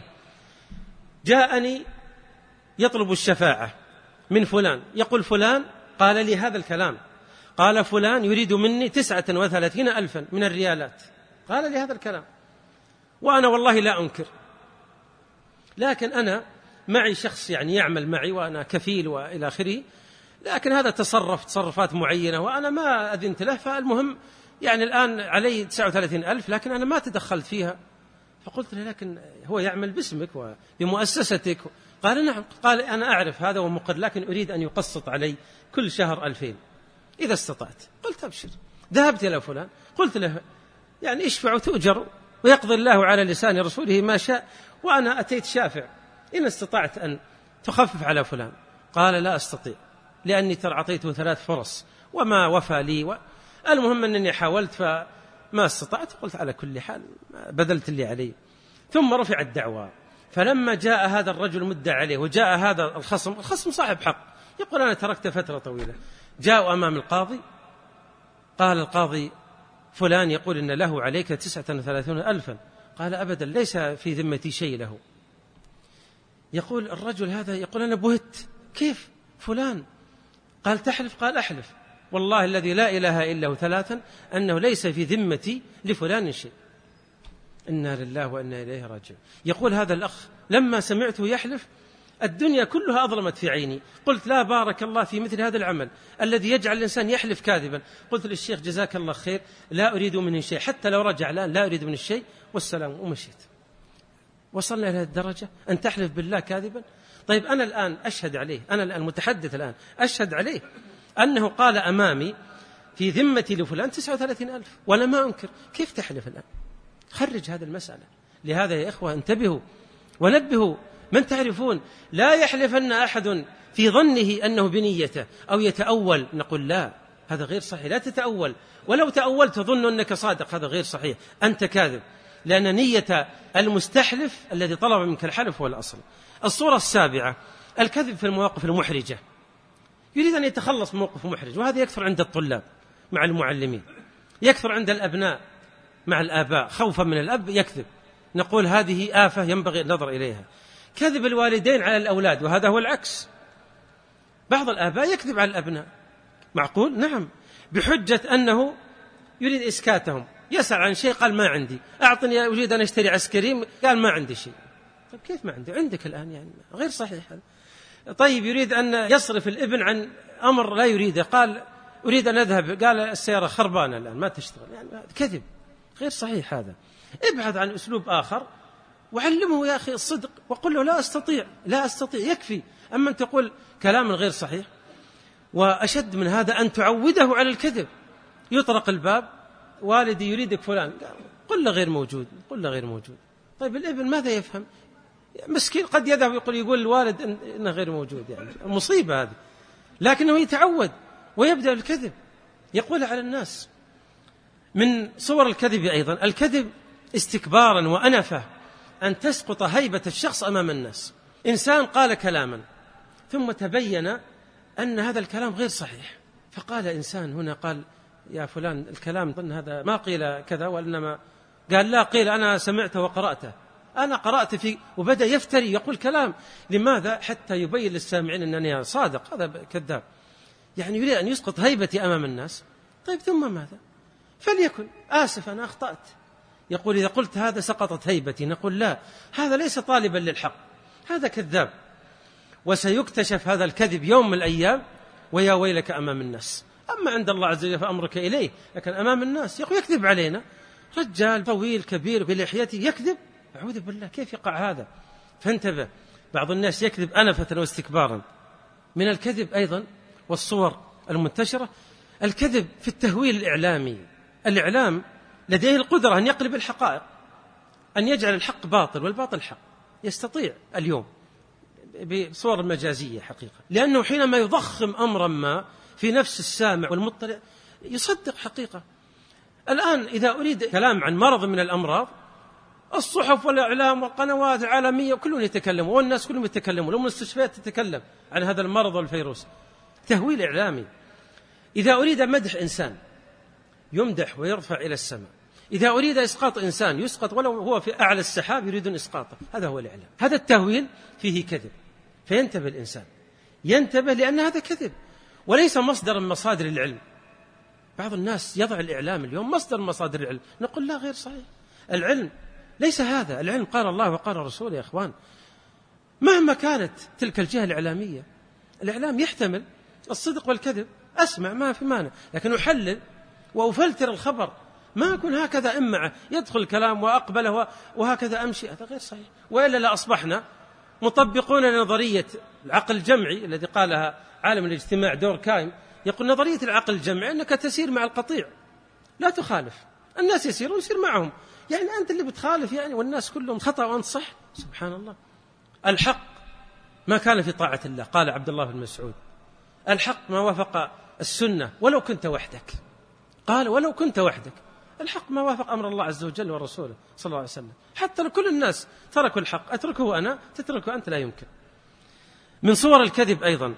جاءني يطلب الشفاعة من فلان، يقول فلان قال لي هذا الكلام، قال فلان يريد مني تسعة وثلاثين ألفا من الريالات، قال لي هذا الكلام، وأنا والله لا أنكر، لكن أنا معي شخص يعني يعمل معي وأنا كفيل وإلى آخره، لكن هذا تصرف تصرفات معينة وأنا ما أذنت له، فالمهم يعني الآن علي تسعة وثلاثين ألف لكن أنا ما تدخلت فيها. فقلت له لكن هو يعمل باسمك وبمؤسستك. قال نعم. قال أنا أعرف هذا ومقر، لكن أريد أن يقسط علي كل شهر ألفين إذا استطعت. قلت أبشر. ذهبت إلى فلان قلت له يعني اشفع وتؤجر ويقضي الله على لسان رسوله ما شاء، وأنا أتيت شافع إن استطعت أن تخفف على فلان. قال لا أستطيع لأني ترى أعطيته ثلاث فرص وما وفى لي و... المهم أنني حاولت فما استطعت. قلت على كل حال بذلت اللي علي. ثم رفع الدعوة، فلما جاء هذا الرجل مدعى عليه وجاء هذا الخصم، الخصم صاحب حق يقول أنا تركت فترة طويلة، جاءوا أمام القاضي، قال القاضي فلان يقول إن له عليك تسعة وثلاثون ألفا. قال أبدا ليس في ذمتي شيء له. يقول الرجل هذا يقول أنا بهت، كيف فلان؟ قال تحلف؟ قال أحلف والله الذي لا إله إلا هو ثلاثا أنه ليس في ذمتي لفلان شيء. إنا لله وإنا إليه راجعون. يقول هذا الأخ لما سمعته يحلف الدنيا كلها أظلمت في عيني، قلت لا بارك الله في مثل هذا العمل الذي يجعل الإنسان يحلف كاذبا. قلت للشيخ جزاك الله خير لا أريد منه شيء، حتى لو رجع الآن لا أريد منه شيء والسلام، ومشيت. وصلنا إلى الدرجة أن تحلف بالله كاذبا. طيب أنا الآن أشهد عليه، أنا الآن متحدث الآن أشهد عليه أنه قال أمامي في ذمتي لفلان تسعة وثلاثين ألف ولا ما أنكر، كيف تحلف الآن؟ خرج هذه المسألة. لهذا يا إخوة انتبهوا ونبهوا من تعرفون، لا يحلفن أحد في ظنه أنه بنيته أو يتأول. نقول لا، هذا غير صحيح، لا تتأول، ولو تأولت تظن أنك صادق هذا غير صحيح، أنت كاذب، لأن نية المستحلف الذي طلب منك الحلف هو الأصل. الصورة السابعة الكذب في المواقف المحرجة، يريد أن يتخلص من موقف محرج، وهذا يكثر عند الطلاب مع المعلمين، يكثر عند الأبناء مع الآباء، خوفا من الأب يكذب. نقول هذه آفة ينبغي النظر إليها. كذب الوالدين على الأولاد، وهذا هو العكس. بعض الآباء يكذب على الأبناء، معقول؟ نعم، بحجة أنه يريد إسكاتهم، يسأل عن شيء قال ما عندي، أعطني أريد أن أشتري عسكريم قال ما عندي شيء. طيب كيف ما عندي؟ عندك الآن، يعني غير صحيح هذا. طيب يريد أن يصرف الابن عن أمر لا يريده، قال أريد أن أذهب، قال السيارة خربانة الآن ما تشتغل، يعني كذب غير صحيح هذا. ابحث عن أسلوب آخر وعلمه يا أخي الصدق، وقل له لا أستطيع لا أستطيع يكفي. أما أن تقول كلام غير صحيح، وأشد من هذا أن تعوده على الكذب. يطرق الباب، والدي يريدك فلان، قل له غير موجود، قل له غير موجود. طيب الابن ماذا يفهم؟ مسكين قد يذهب يقول يقول الوالد إنه غير موجود، يعني المصيبة هذه، لكنه يتعود ويبدأ الكذب يقول على الناس. من صور الكذب أيضا الكذب استكبارا وأنفة، أن تسقط هيبة الشخص أمام الناس. إنسان قال كلاما ثم تبين أن هذا الكلام غير صحيح، فقال إنسان هنا قال يا فلان الكلام ظن هذا ما قيل كذا وإنما قال لا قيل أنا سمعته وقرأته، أنا قرأت فيه، وبدأ يفتري يقول كلام. لماذا؟ حتى يبين للسامعين أنني صادق، هذا كذاب، يعني يريد أن يسقط هيبتي أمام الناس. طيب ثم ماذا؟ فليكن آسف أنا أخطأت. يقول إذا قلت هذا سقطت هيبتي، نقول لا، هذا ليس طالبا للحق، هذا كذاب، وسيكتشف هذا الكذب يوم من الأيام ويا ويلك أمام الناس. أما عند الله عز وجل فأمرك إليه، لكن أمام الناس يقول يكذب علينا، رجال طويل كبير بلحيته يكذب، أعوذ بالله كيف يقع هذا؟ فانتبه، بعض الناس يكذب أنفة واستكبارا. من الكذب أيضا والصور المنتشرة الكذب في التهويل الإعلامي. الإعلام لديه القدرة أن يقلب الحقائق، أن يجعل الحق باطل والباطل حق، يستطيع اليوم بصور مجازية حقيقة، لأنه حينما يضخم أمرا ما في نفس السامع والمطلع يصدق حقيقة. الآن إذا أريد كلام عن مرض من الأمراض، الصحف والإعلام والقنوات العالمية كلهم يتكلمون، والناس كلهم يتكلمون، والمستشفيات تتكلم عن هذا المرض والفيروس، تهويل إعلامي. إذا أريد مدح إنسان يمدح ويرفع إلى السماء، إذا أريد إسقاط إنسان يسقط ولو هو في أعلى السحاب يريدون إسقاطه، هذا هو الإعلام. هذا التهويل فيه كذب، فينتبه الإنسان، ينتبه لأن هذا كذب وليس مصدر من مصادر العلم. بعض الناس يضع الإعلام اليوم مصدر من مصادر العلم، نقول لا، غير صحيح. العلم ليس هذا، العلم قال الله وقال الرسول يا إخوان. مهما كانت تلك الجهة الإعلامية، الإعلام يحتمل الصدق والكذب، أسمع ما في مانع، لكن أحلل وأفلتر الخبر، ما أكون هكذا إمعة يدخل الكلام وأقبله وهكذا أمشي، هذا غير صحيح. وإلا لا أصبحنا مطبقون لنظرية العقل الجمعي الذي قالها عالم الاجتماع دوركايم، يقول نظرية العقل الجمعي أنك تسير مع القطيع، لا تخالف، الناس يسيرون يسير معهم، يعني أنت اللي بتخالف يعني، والناس كلهم خطأ وأنت صح. سبحان الله. الحق ما كان في طاعة الله، قال عبد الله بن مسعود الحق ما وافق السنة ولو كنت وحدك، قال ولو كنت وحدك، الحق ما وافق أمر الله عز وجل ورسوله صلى الله عليه وسلم. حتى لو كل الناس تركوا الحق، أتركه أنا تتركه أنت، لا يمكن. من صور الكذب أيضا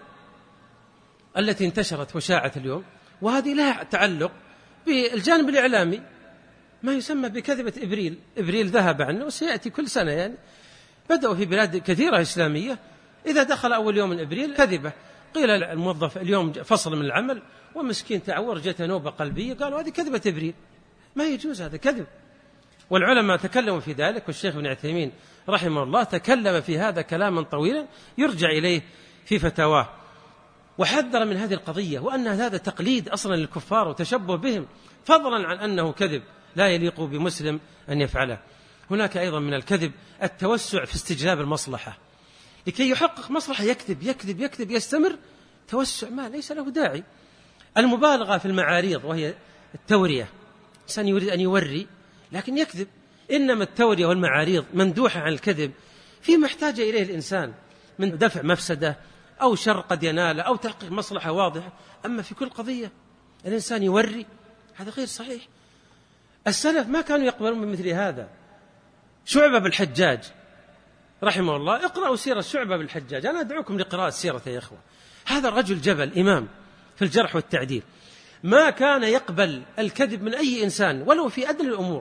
التي انتشرت وشاعت اليوم، وهذه لها تعلق بالجانب الإعلامي، ما يسمى بكذبة إبريل. إبريل ذهب عنه وسيأتي كل سنة، يعني بدأوا في بلاد كثيرة إسلامية إذا دخل أول يوم من إبريل كذبة. قيل الموظف اليوم فصل من العمل ومسكين تعور جاته نوبة قلبية، قالوا هذه كذبة إبريل، ما يجوز، هذا كذب. والعلماء تكلموا في ذلك، والشيخ ابن عثيمين رحمه الله تكلم في هذا كلاما طويلا يرجع إليه في فتاواه، وحذر من هذه القضية، وأن هذا تقليد أصلا للكفار وتشبه بهم، فضلا عن أنه كذب لا يليق بمسلم أن يفعله. هناك أيضا من الكذب التوسع في استجلاب المصلحة، لكي يحقق مصلحة يكذب يكذب يكذب يستمر، توسع ما ليس له داعي. المبالغة في المعاريض وهي التورية، إنسان يريد أن يوري لكن يكذب. إنما التورية والمعاريض مندوحة عن الكذب فيما احتاج إليه الإنسان من دفع مفسدة أو شر قد ينال أو تحقيق مصلحة واضحة. أما في كل قضية الإنسان يوري، هذا غير صحيح. السلف ما كانوا يقبلون من مثل هذا. شعبة بالحجاج رحمه الله، اقرأوا سيرة شعبة بالحجاج، أنا أدعوكم لقراءة سيرته يا إخوة. هذا الرجل جبل إمام في الجرح والتعديل، ما كان يقبل الكذب من أي إنسان ولو في أدنى الأمور.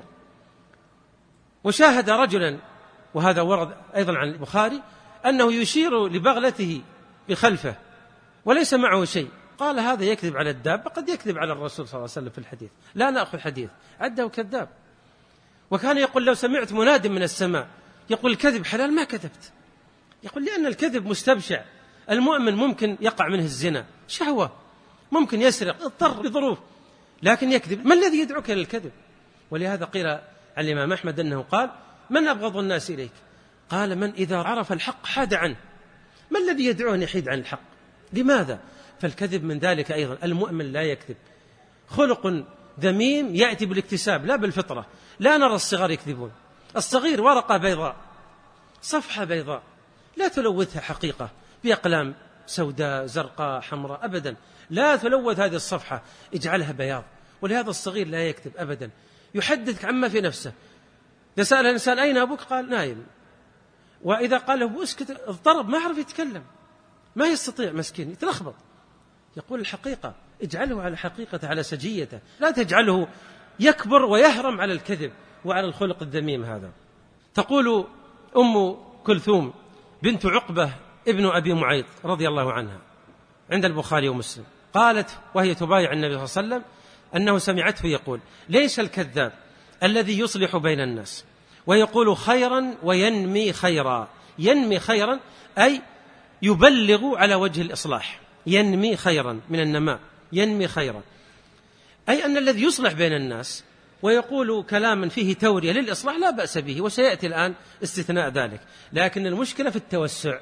وشاهد رجلا، وهذا ورد أيضا عن البخاري، أنه يشير لبغلته بخلفه وليس معه شيء، قال هذا يكذب على الدابة، قد يكذب على الرسول صلى الله عليه وسلم في الحديث، لا نأخذ حديث، عده كذاب. وكان يقول لو سمعت مناد من السماء يقول الكذب حلال ما كذبت، يقول لأن الكذب مستبشع، المؤمن ممكن يقع منه الزنا، شهوة، ممكن يسرق، اضطر لظروف، لكن يكذب. ما الذي يدعوك إلى الكذب؟ ولهذا قيل عن الإمام أحمد أنه قال من أبغض الناس إليك؟ قال من إذا عرف الحق حاد عنه. ما الذي يدعوه أن يحيد عن الحق؟ لماذا؟ فالكذب من ذلك أيضا. المؤمن لا يكذب، خلق ذميم يأتي بالاكتساب لا بالفطرة. لا نرى الصغار يكذبون، الصغير ورقة بيضاء، صفحة بيضاء، لا تلوثها حقيقة بأقلام سوداء زرقاء حمراء، أبدا لا تلوث هذه الصفحة، اجعلها بياض. ولهذا الصغير لا يكذب أبدا، يحدثك عما في نفسه. إذا سأل الإنسان أين أبوك؟ قال نايم. وإذا قال له اسكت اضطرب، ما يعرف يتكلم، ما يستطيع، مسكين يتلخبط. يقول الحقيقة، اجعله على حقيقته على سجيته، لا تجعله يكبر ويهرم على الكذب وعلى الخلق الذميم هذا. تقول أم كلثوم بنت عقبة ابن أبي معيط رضي الله عنها عند البخاري ومسلم، قالت وهي تبايع النبي صلى الله عليه وسلم أنه سمعته يقول ليس الكذاب الذي يصلح بين الناس ويقول خيرا وينمي خيرا. ينمي خيرا أي يبلغ على وجه الإصلاح، ينمي خيرا من النماء، ينمي خيرا أي أن الذي يصلح بين الناس ويقول كلاما فيه تورية للإصلاح لا بأس به، وسيأتي الآن استثناء ذلك. لكن المشكلة في التوسع،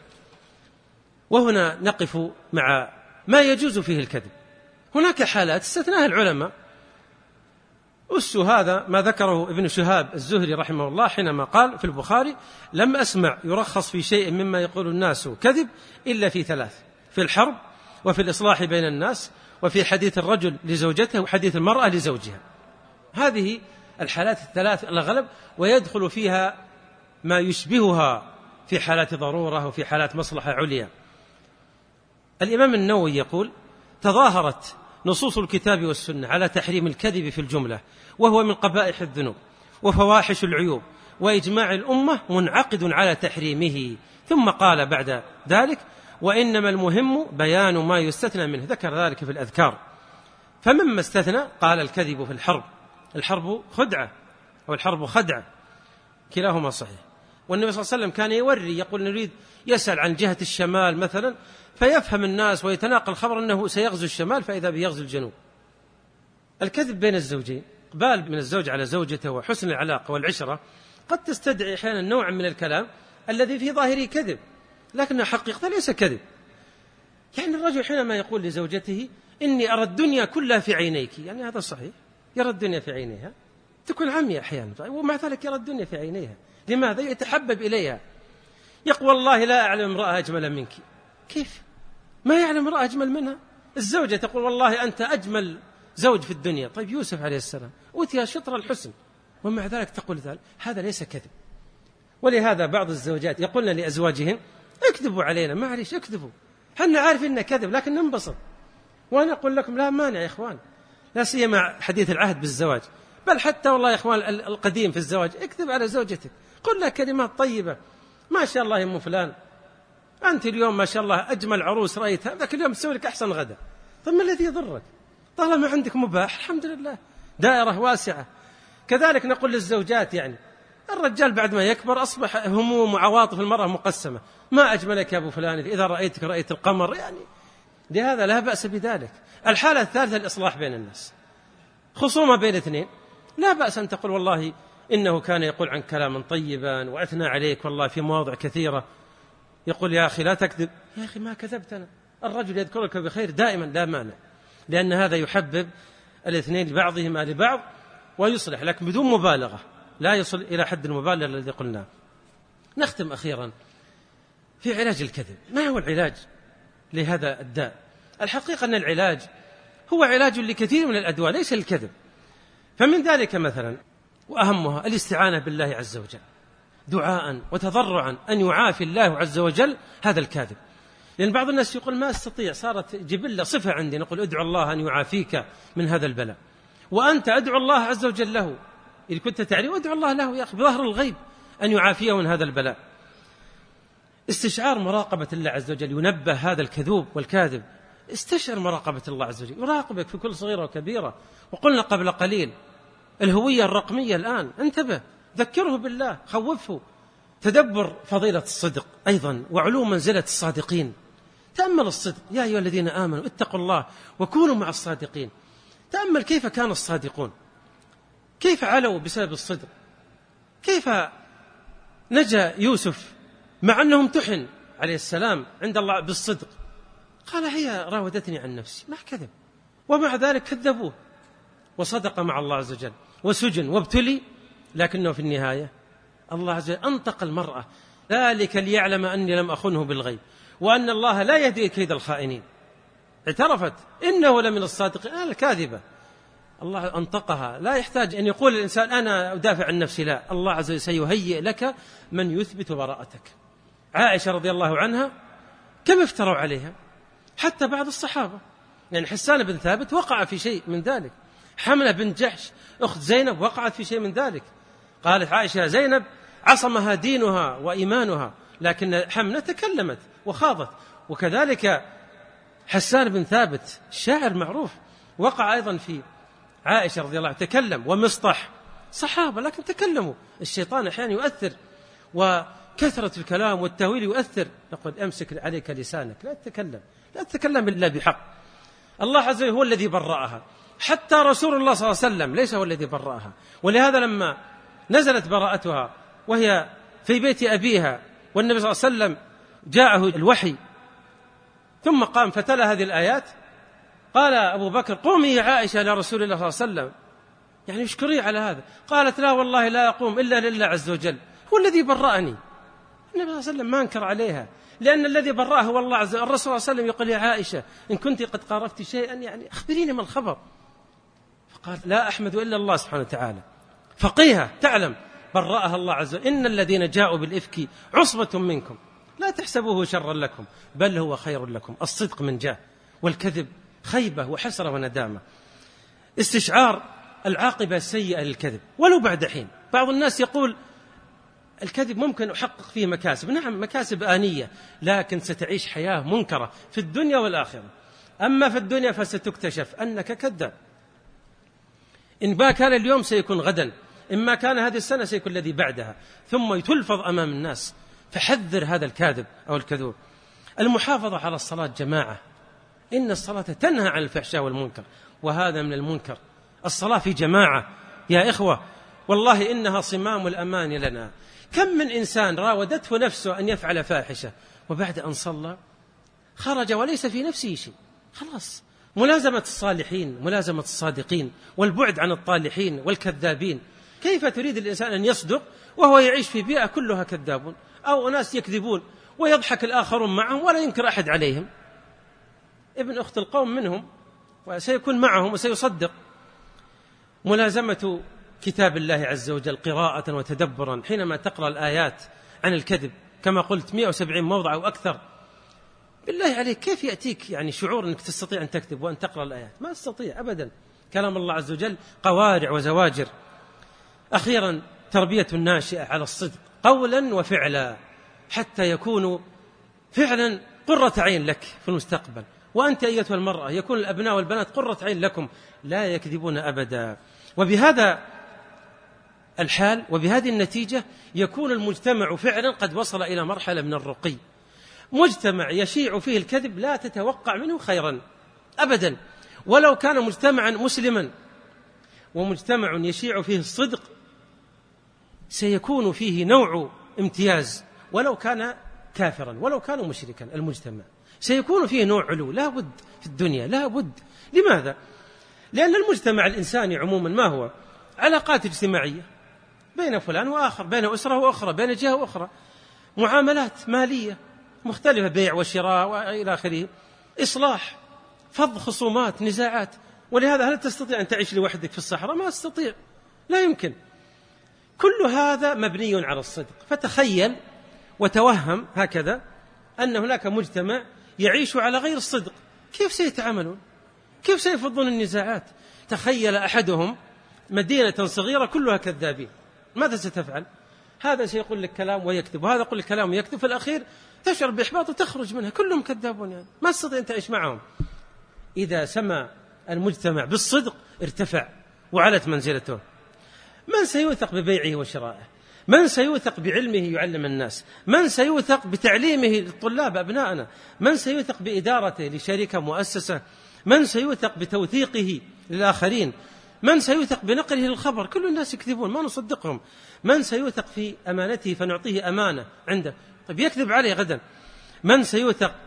وهنا نقف مع ما يجوز فيه الكذب. هناك حالات استثناها العلماء، أس هذا ما ذكره ابن شهاب الزهري رحمه الله حينما قال في البخاري لم أسمع يرخص في شيء مما يقول الناس كذب إلا في ثلاث: في الحرب، وفي الإصلاح بين الناس، وفي حديث الرجل لزوجته، وحديث المرأة لزوجها. هذه الحالات الثلاث الأغلب، ويدخل فيها ما يشبهها في حالات ضرورة وفي حالات مصلحة عليا. الإمام النووي يقول تظاهرت نصوص الكتاب والسنة على تحريم الكذب في الجملة، وهو من قبائح الذنوب وفواحش العيوب، وإجماع الأمة منعقد على تحريمه. ثم قال بعد ذلك: وإنما المهم بيان ما يستثنى منه. ذكر ذلك في الأذكار. فمما استثنى قال: الكذب في الحرب، الحرب خدعة أو الحرب خدعة، كلاهما صحيح. والنبي صلى الله عليه وسلم كان يوري، يقول نريد، يسأل عن جهة الشمال مثلا، فيفهم الناس ويتناقل الخبر أنه سيغزو الشمال فإذا بيغزو الجنوب. الكذب بين الزوجين، إقبال من الزوج على زوجته وحسن العلاقة والعشرة، قد تستدعي أحيانا نوعا من الكلام الذي في ظاهره كذب، لكنه حقيقة ليس كذب. يعني الرجل حينما يقول لزوجته: إني أرى الدنيا كلها في عينيك، يعني هذا صحيح، يرى الدنيا في عينيها، تكون عمياء أحيانا، ومع ذلك يرى الدنيا في عينيها. لماذا؟ يتحبب إليها. يقول: والله لا أعلم امرأة أجمل منك. كيف؟ ما يعلم امرأة أجمل منها؟ الزوجة تقول: والله أنت أجمل زوج في الدنيا. طيب يوسف عليه السلام أوتي شطر الحسن، ومع ذلك تقول ذلك، هذا ليس كذب. ولهذا بعض الزوجات يقولن لأزواجهن: اكذبوا علينا، معليش اكذبوا، حنا عارفين إنه كذب لكن ننبسط. وأنا أقول لكم لا مانع يا إخوان، لا سيما حديث العهد بالزواج، بل حتى والله يا إخوان القديم في الزواج، اكذب على زوجتك، قل لها كلمات طيبة: ما شاء الله يا أم فلان، أنت اليوم ما شاء الله أجمل عروس رأيتها، ذاك اليوم تسوي لك أحسن غدا. طيب ما الذي يضرك؟ طالما عندك مباح الحمد لله، دائرة واسعة. كذلك نقول للزوجات، يعني الرجال بعد ما يكبر أصبح هموم وعواطف المرأة مقسمة: ما أجملك يا أبو فلان، إذا رأيتك رأيت القمر، يعني لهذا لا بأس بذلك. الحالة الثالثة الإصلاح بين الناس، خصومة بين اثنين، لا بأس أن تقول: والله إنه كان يقول عن كلاما طيبا وأثنى عليك والله في مواضع كثيرة. يقول: يا أخي لا تكذب. يا أخي ما كذبت أنا، الرجل يذكرك بخير دائما، لا مانع، لأن هذا يحبب الاثنين لبعضهما لبعض ويصلح، لكن بدون مبالغة، لا يصل إلى حد المبالغة الذي قلناه. نختم أخيرا في علاج الكذب. ما هو العلاج لهذا الداء؟ الحقيقة أن العلاج هو علاج لكثير من الأدواء، ليس الكذب. فمن ذلك مثلا وأهمها الاستعانة بالله عز وجل، دعاء وتضرعا أن يعافي الله عز وجل هذا الكاذب. لأن بعض الناس يقول: ما استطيع، صارت جبلة صفة عندي، نقول: ادعو الله أن يعافيك من هذا البلاء، وأنت أدعو الله عز وجل له، إذا كنت تعرف ادعو الله له يا أخي بظهر الغيب أن يعافيه من هذا البلاء. استشعار مراقبة الله عز وجل، ينبه هذا الكذوب والكاذب، استشعر مراقبة الله عز وجل، يراقبك في كل صغيرة وكبيرة. وقلنا قبل قليل الهوية الرقمية الآن، انتبه، ذكره بالله، خوفه. تدبر فضيلة الصدق أيضا وعلو منزلة الصادقين. تأمل الصدق: يا أيها الذين آمنوا اتقوا الله وكونوا مع الصادقين. تأمل كيف كان الصادقون، كيف علوا بسبب الصدق، كيف نجا يوسف مع أنه امتحن عليه السلام عند الله بالصدق. قال: هي راودتني عن نفسي، ما كذب، ومع ذلك كذبوه وصدق مع الله عز وجل وسجن وابتلي، لكنه في النهاية الله عز وجل أنطق المرأة: ذلك ليعلم أني لم أخنه بالغيب وأن الله لا يهدي كيد الخائنين. اعترفت إنه لمن الصادقين، أنا الكاذبة، الله أنطقها. لا يحتاج أن يقول الإنسان أنا أدافع عن نفسي، لا، الله عز وجل سيهيئ لك من يثبت براءتك. عائشة رضي الله عنها كم افتروا عليها، حتى بعض الصحابة، يعني حسان بن ثابت وقع في شيء من ذلك، حملة بن جحش أخت زينب وقعت في شيء من ذلك. قالت عائشة: زينب عصمها دينها وإيمانها، لكن حملة تكلمت وخاضت. وكذلك حسان بن ثابت الشاعر معروف وقع أيضا في عائشة رضي الله عنها، تكلم. ومصطح صحابة لكن تكلموا. الشيطان أحيانا يؤثر، وكثرة الكلام والتهويل يؤثر. نقول: أمسك عليك لسانك، لا تتكلم، لا تتكلم إلا بحق. الله عز وجل هو الذي برأها، حتى رسول الله صلى الله عليه وسلم ليس هو الذي برأها. ولهذا لما نزلت براءتها وهي في بيت أبيها والنبي صلى الله عليه وسلم جاءه الوحي ثم قام فتلا هذه الآيات، قال أبو بكر: قومي يا عائشة إلى رسول الله صلى الله عليه وسلم، يعني اشكري على هذا. قالت: لا والله لا أقوم إلا لله عز وجل، هو الذي برأني. النبي صلى الله عليه وسلم ما انكر عليها، لأن الذي برأه هو الله عز وجل. الرسول صلى الله عليه وسلم يقول: يا عائشة إن كنت قد قارفت شيئا يعني أخبريني ما الخبر. فقال: لا أحمد إلا الله سبحانه وتعالى. فقيها تعلم برأها الله عز وجل: إن الذين جاءوا بالإفك عصبة منكم لا تحسبوه شرا لكم بل هو خير لكم. الصدق من جاه، والكذب خيبة وحسرة وندامة. استشعار العاقبة السيئة للكذب ولو بعد حين. بعض الناس يقول الكذب ممكن أحقق فيه مكاسب، نعم مكاسب آنية، لكن ستعيش حياة منكرة في الدنيا والآخرة. أما في الدنيا فستكتشف أنك كذاب، إن ما كان اليوم سيكون غدا، إما كان هذه السنة سيكون الذي بعدها، ثم تلفظ أمام الناس. فحذر هذا الكاذب أو الكذوب. المحافظة على الصلاة جماعة، إن الصلاة تنهى عن الفحشاء والمنكر، وهذا من المنكر. الصلاة في جماعة يا إخوة، والله إنها صمام الأمان لنا. كم من إنسان راودته نفسه أن يفعل فاحشة، وبعد أن صلى خرج وليس في نفسه شيء. خلاص، ملازمة الصالحين، ملازمة الصادقين، والبعد عن الطالحين والكذابين. كيف تريد الإنسان أن يصدق وهو يعيش في بيئة كلها كذابون، أو ناس يكذبون ويضحك الآخرون معهم ولا ينكر أحد عليهم؟ ابن أخت القوم منهم وسيكون معهم وسيصدق. ملازمة كتاب الله عز وجل قراءة وتدبرا، حينما تقرأ الآيات عن الكذب كما قلت مئة وسبعين موضع أو أكثر، بالله عليك كيف يأتيك يعني شعور أنك تستطيع أن تكتب وأن تقرأ الآيات؟ ما تستطيع أبدا. كلام الله عز وجل قوارع وزواجر. أخيرا تربية الناشئة على الصدق قولا وفعلا، حتى يكونوا فعلا قرة عين لك في المستقبل، وأنت أيتها المرأة يكون الأبناء والبنات قرة عين لكم، لا يكذبون أبدا. وبهذا الحال وبهذه النتيجة يكون المجتمع فعلا قد وصل إلى مرحلة من الرقي. مجتمع يشيع فيه الكذب لا تتوقع منه خيرا أبدا، ولو كان مجتمعا مسلما. ومجتمع يشيع فيه الصدق سيكون فيه نوع امتياز، ولو كان كافرا ولو كان مشركا. المجتمع سيكون فيه نوع علو، لا بد في الدنيا، لا بد. لماذا؟ لأن المجتمع الإنساني عموما ما هو؟ علاقات اجتماعية بين فلان وآخر، بين أسرة وأخرى، بين جهة وأخرى، معاملات مالية مختلفة، بيع وشراء وإلى آخره، إصلاح، فض خصومات، نزاعات. ولهذا هل تستطيع أن تعيش لوحدك في الصحراء؟ ما تستطيع، لا يمكن. كل هذا مبني على الصدق. فتخيل وتوهم هكذا أن هناك مجتمع يعيش على غير الصدق، كيف سيتعاملون؟ كيف سيفضون النزاعات؟ تخيل أحدهم مدينة صغيرة كلها كذابين، ماذا ستفعل؟ هذا سيقول لك كلام ويكتب، وهذا يقول لك كلام ويكتب، في الأخير تشعر بإحباط وتخرج منها، كلهم كذابون، يعني ما تستطيع أن تعيش معهم. إذا سمى المجتمع بالصدق ارتفع وعلت منزلته. من سيوثق ببيعه وشرائه؟ من سيوثق بعلمه يعلم الناس؟ من سيوثق بتعليمه للطلاب أبنائنا؟ من سيوثق بإدارته لشركة مؤسسة؟ من سيوثق بتوثيقه للآخرين؟ من سيوثق بنقله للخبر؟ كل الناس يكذبون، ما نصدقهم. من سيوثق في أمانته فنعطيه أمانة عنده؟ طيب يكذب عليه غدا. من سيوثق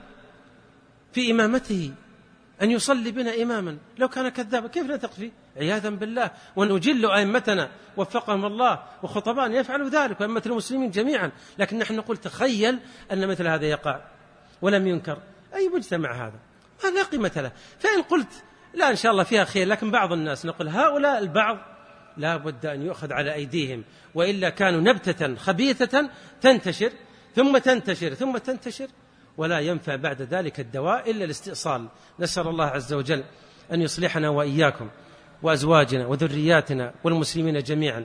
في إمامته أن يصلي بنا إماما لو كان كذابا؟ كيف نثق فيه؟ عياذا بالله. ونجل أئمتنا وفقهم الله وخطبان يفعلوا ذلك، وأئمة المسلمين جميعا. لكن نحن نقول تخيل أن مثل هذا يقع ولم ينكر. أي مجتمع هذا؟ ما لا قيمة له. فإن قلت لا إن شاء الله فيها خير، لكن بعض الناس نقول هؤلاء البعض لا بد أن يؤخذ على أيديهم، وإلا كانوا نبتة خبيثة تنتشر ثم تنتشر ثم تنتشر، ولا ينفع بعد ذلك الدواء إلا الاستئصال. نسأل الله عز وجل أن يصلحنا وإياكم وأزواجنا وذرياتنا والمسلمين جميعا،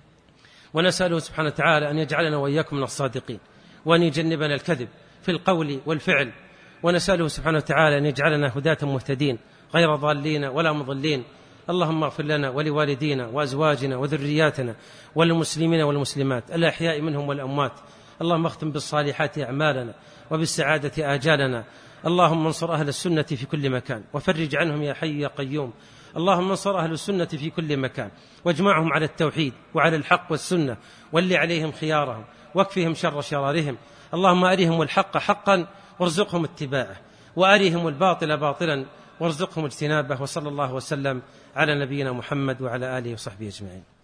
ونسأله سبحانه وتعالى أن يجعلنا وإياكم من الصادقين، وأن يجنبنا الكذب في القول والفعل، ونسأله سبحانه وتعالى أن يجعلنا هداة مهتدين غير ضالين ولا مضلين. اللهم اغفر لنا ولوالدينا وأزواجنا وذرياتنا والمسلمين والمسلمات الأحياء منهم والأموات. اللهم اختم بالصالحات أعمالنا وبالسعادة آجالنا. اللهم انصر أهل السنة في كل مكان وفرج عنهم يا حي يا قيوم. اللهم انصر أهل السنة في كل مكان واجمعهم على التوحيد وعلى الحق والسنة، واللي عليهم خيارهم واكفهم شر شرارهم. اللهم أرهم الحق حقا وارزقهم اتباعه، وأرهم الباطل باطلا وارزقهم اجتنابه. وصلى الله وسلم على نبينا محمد وعلى آله وصحبه أجمعين.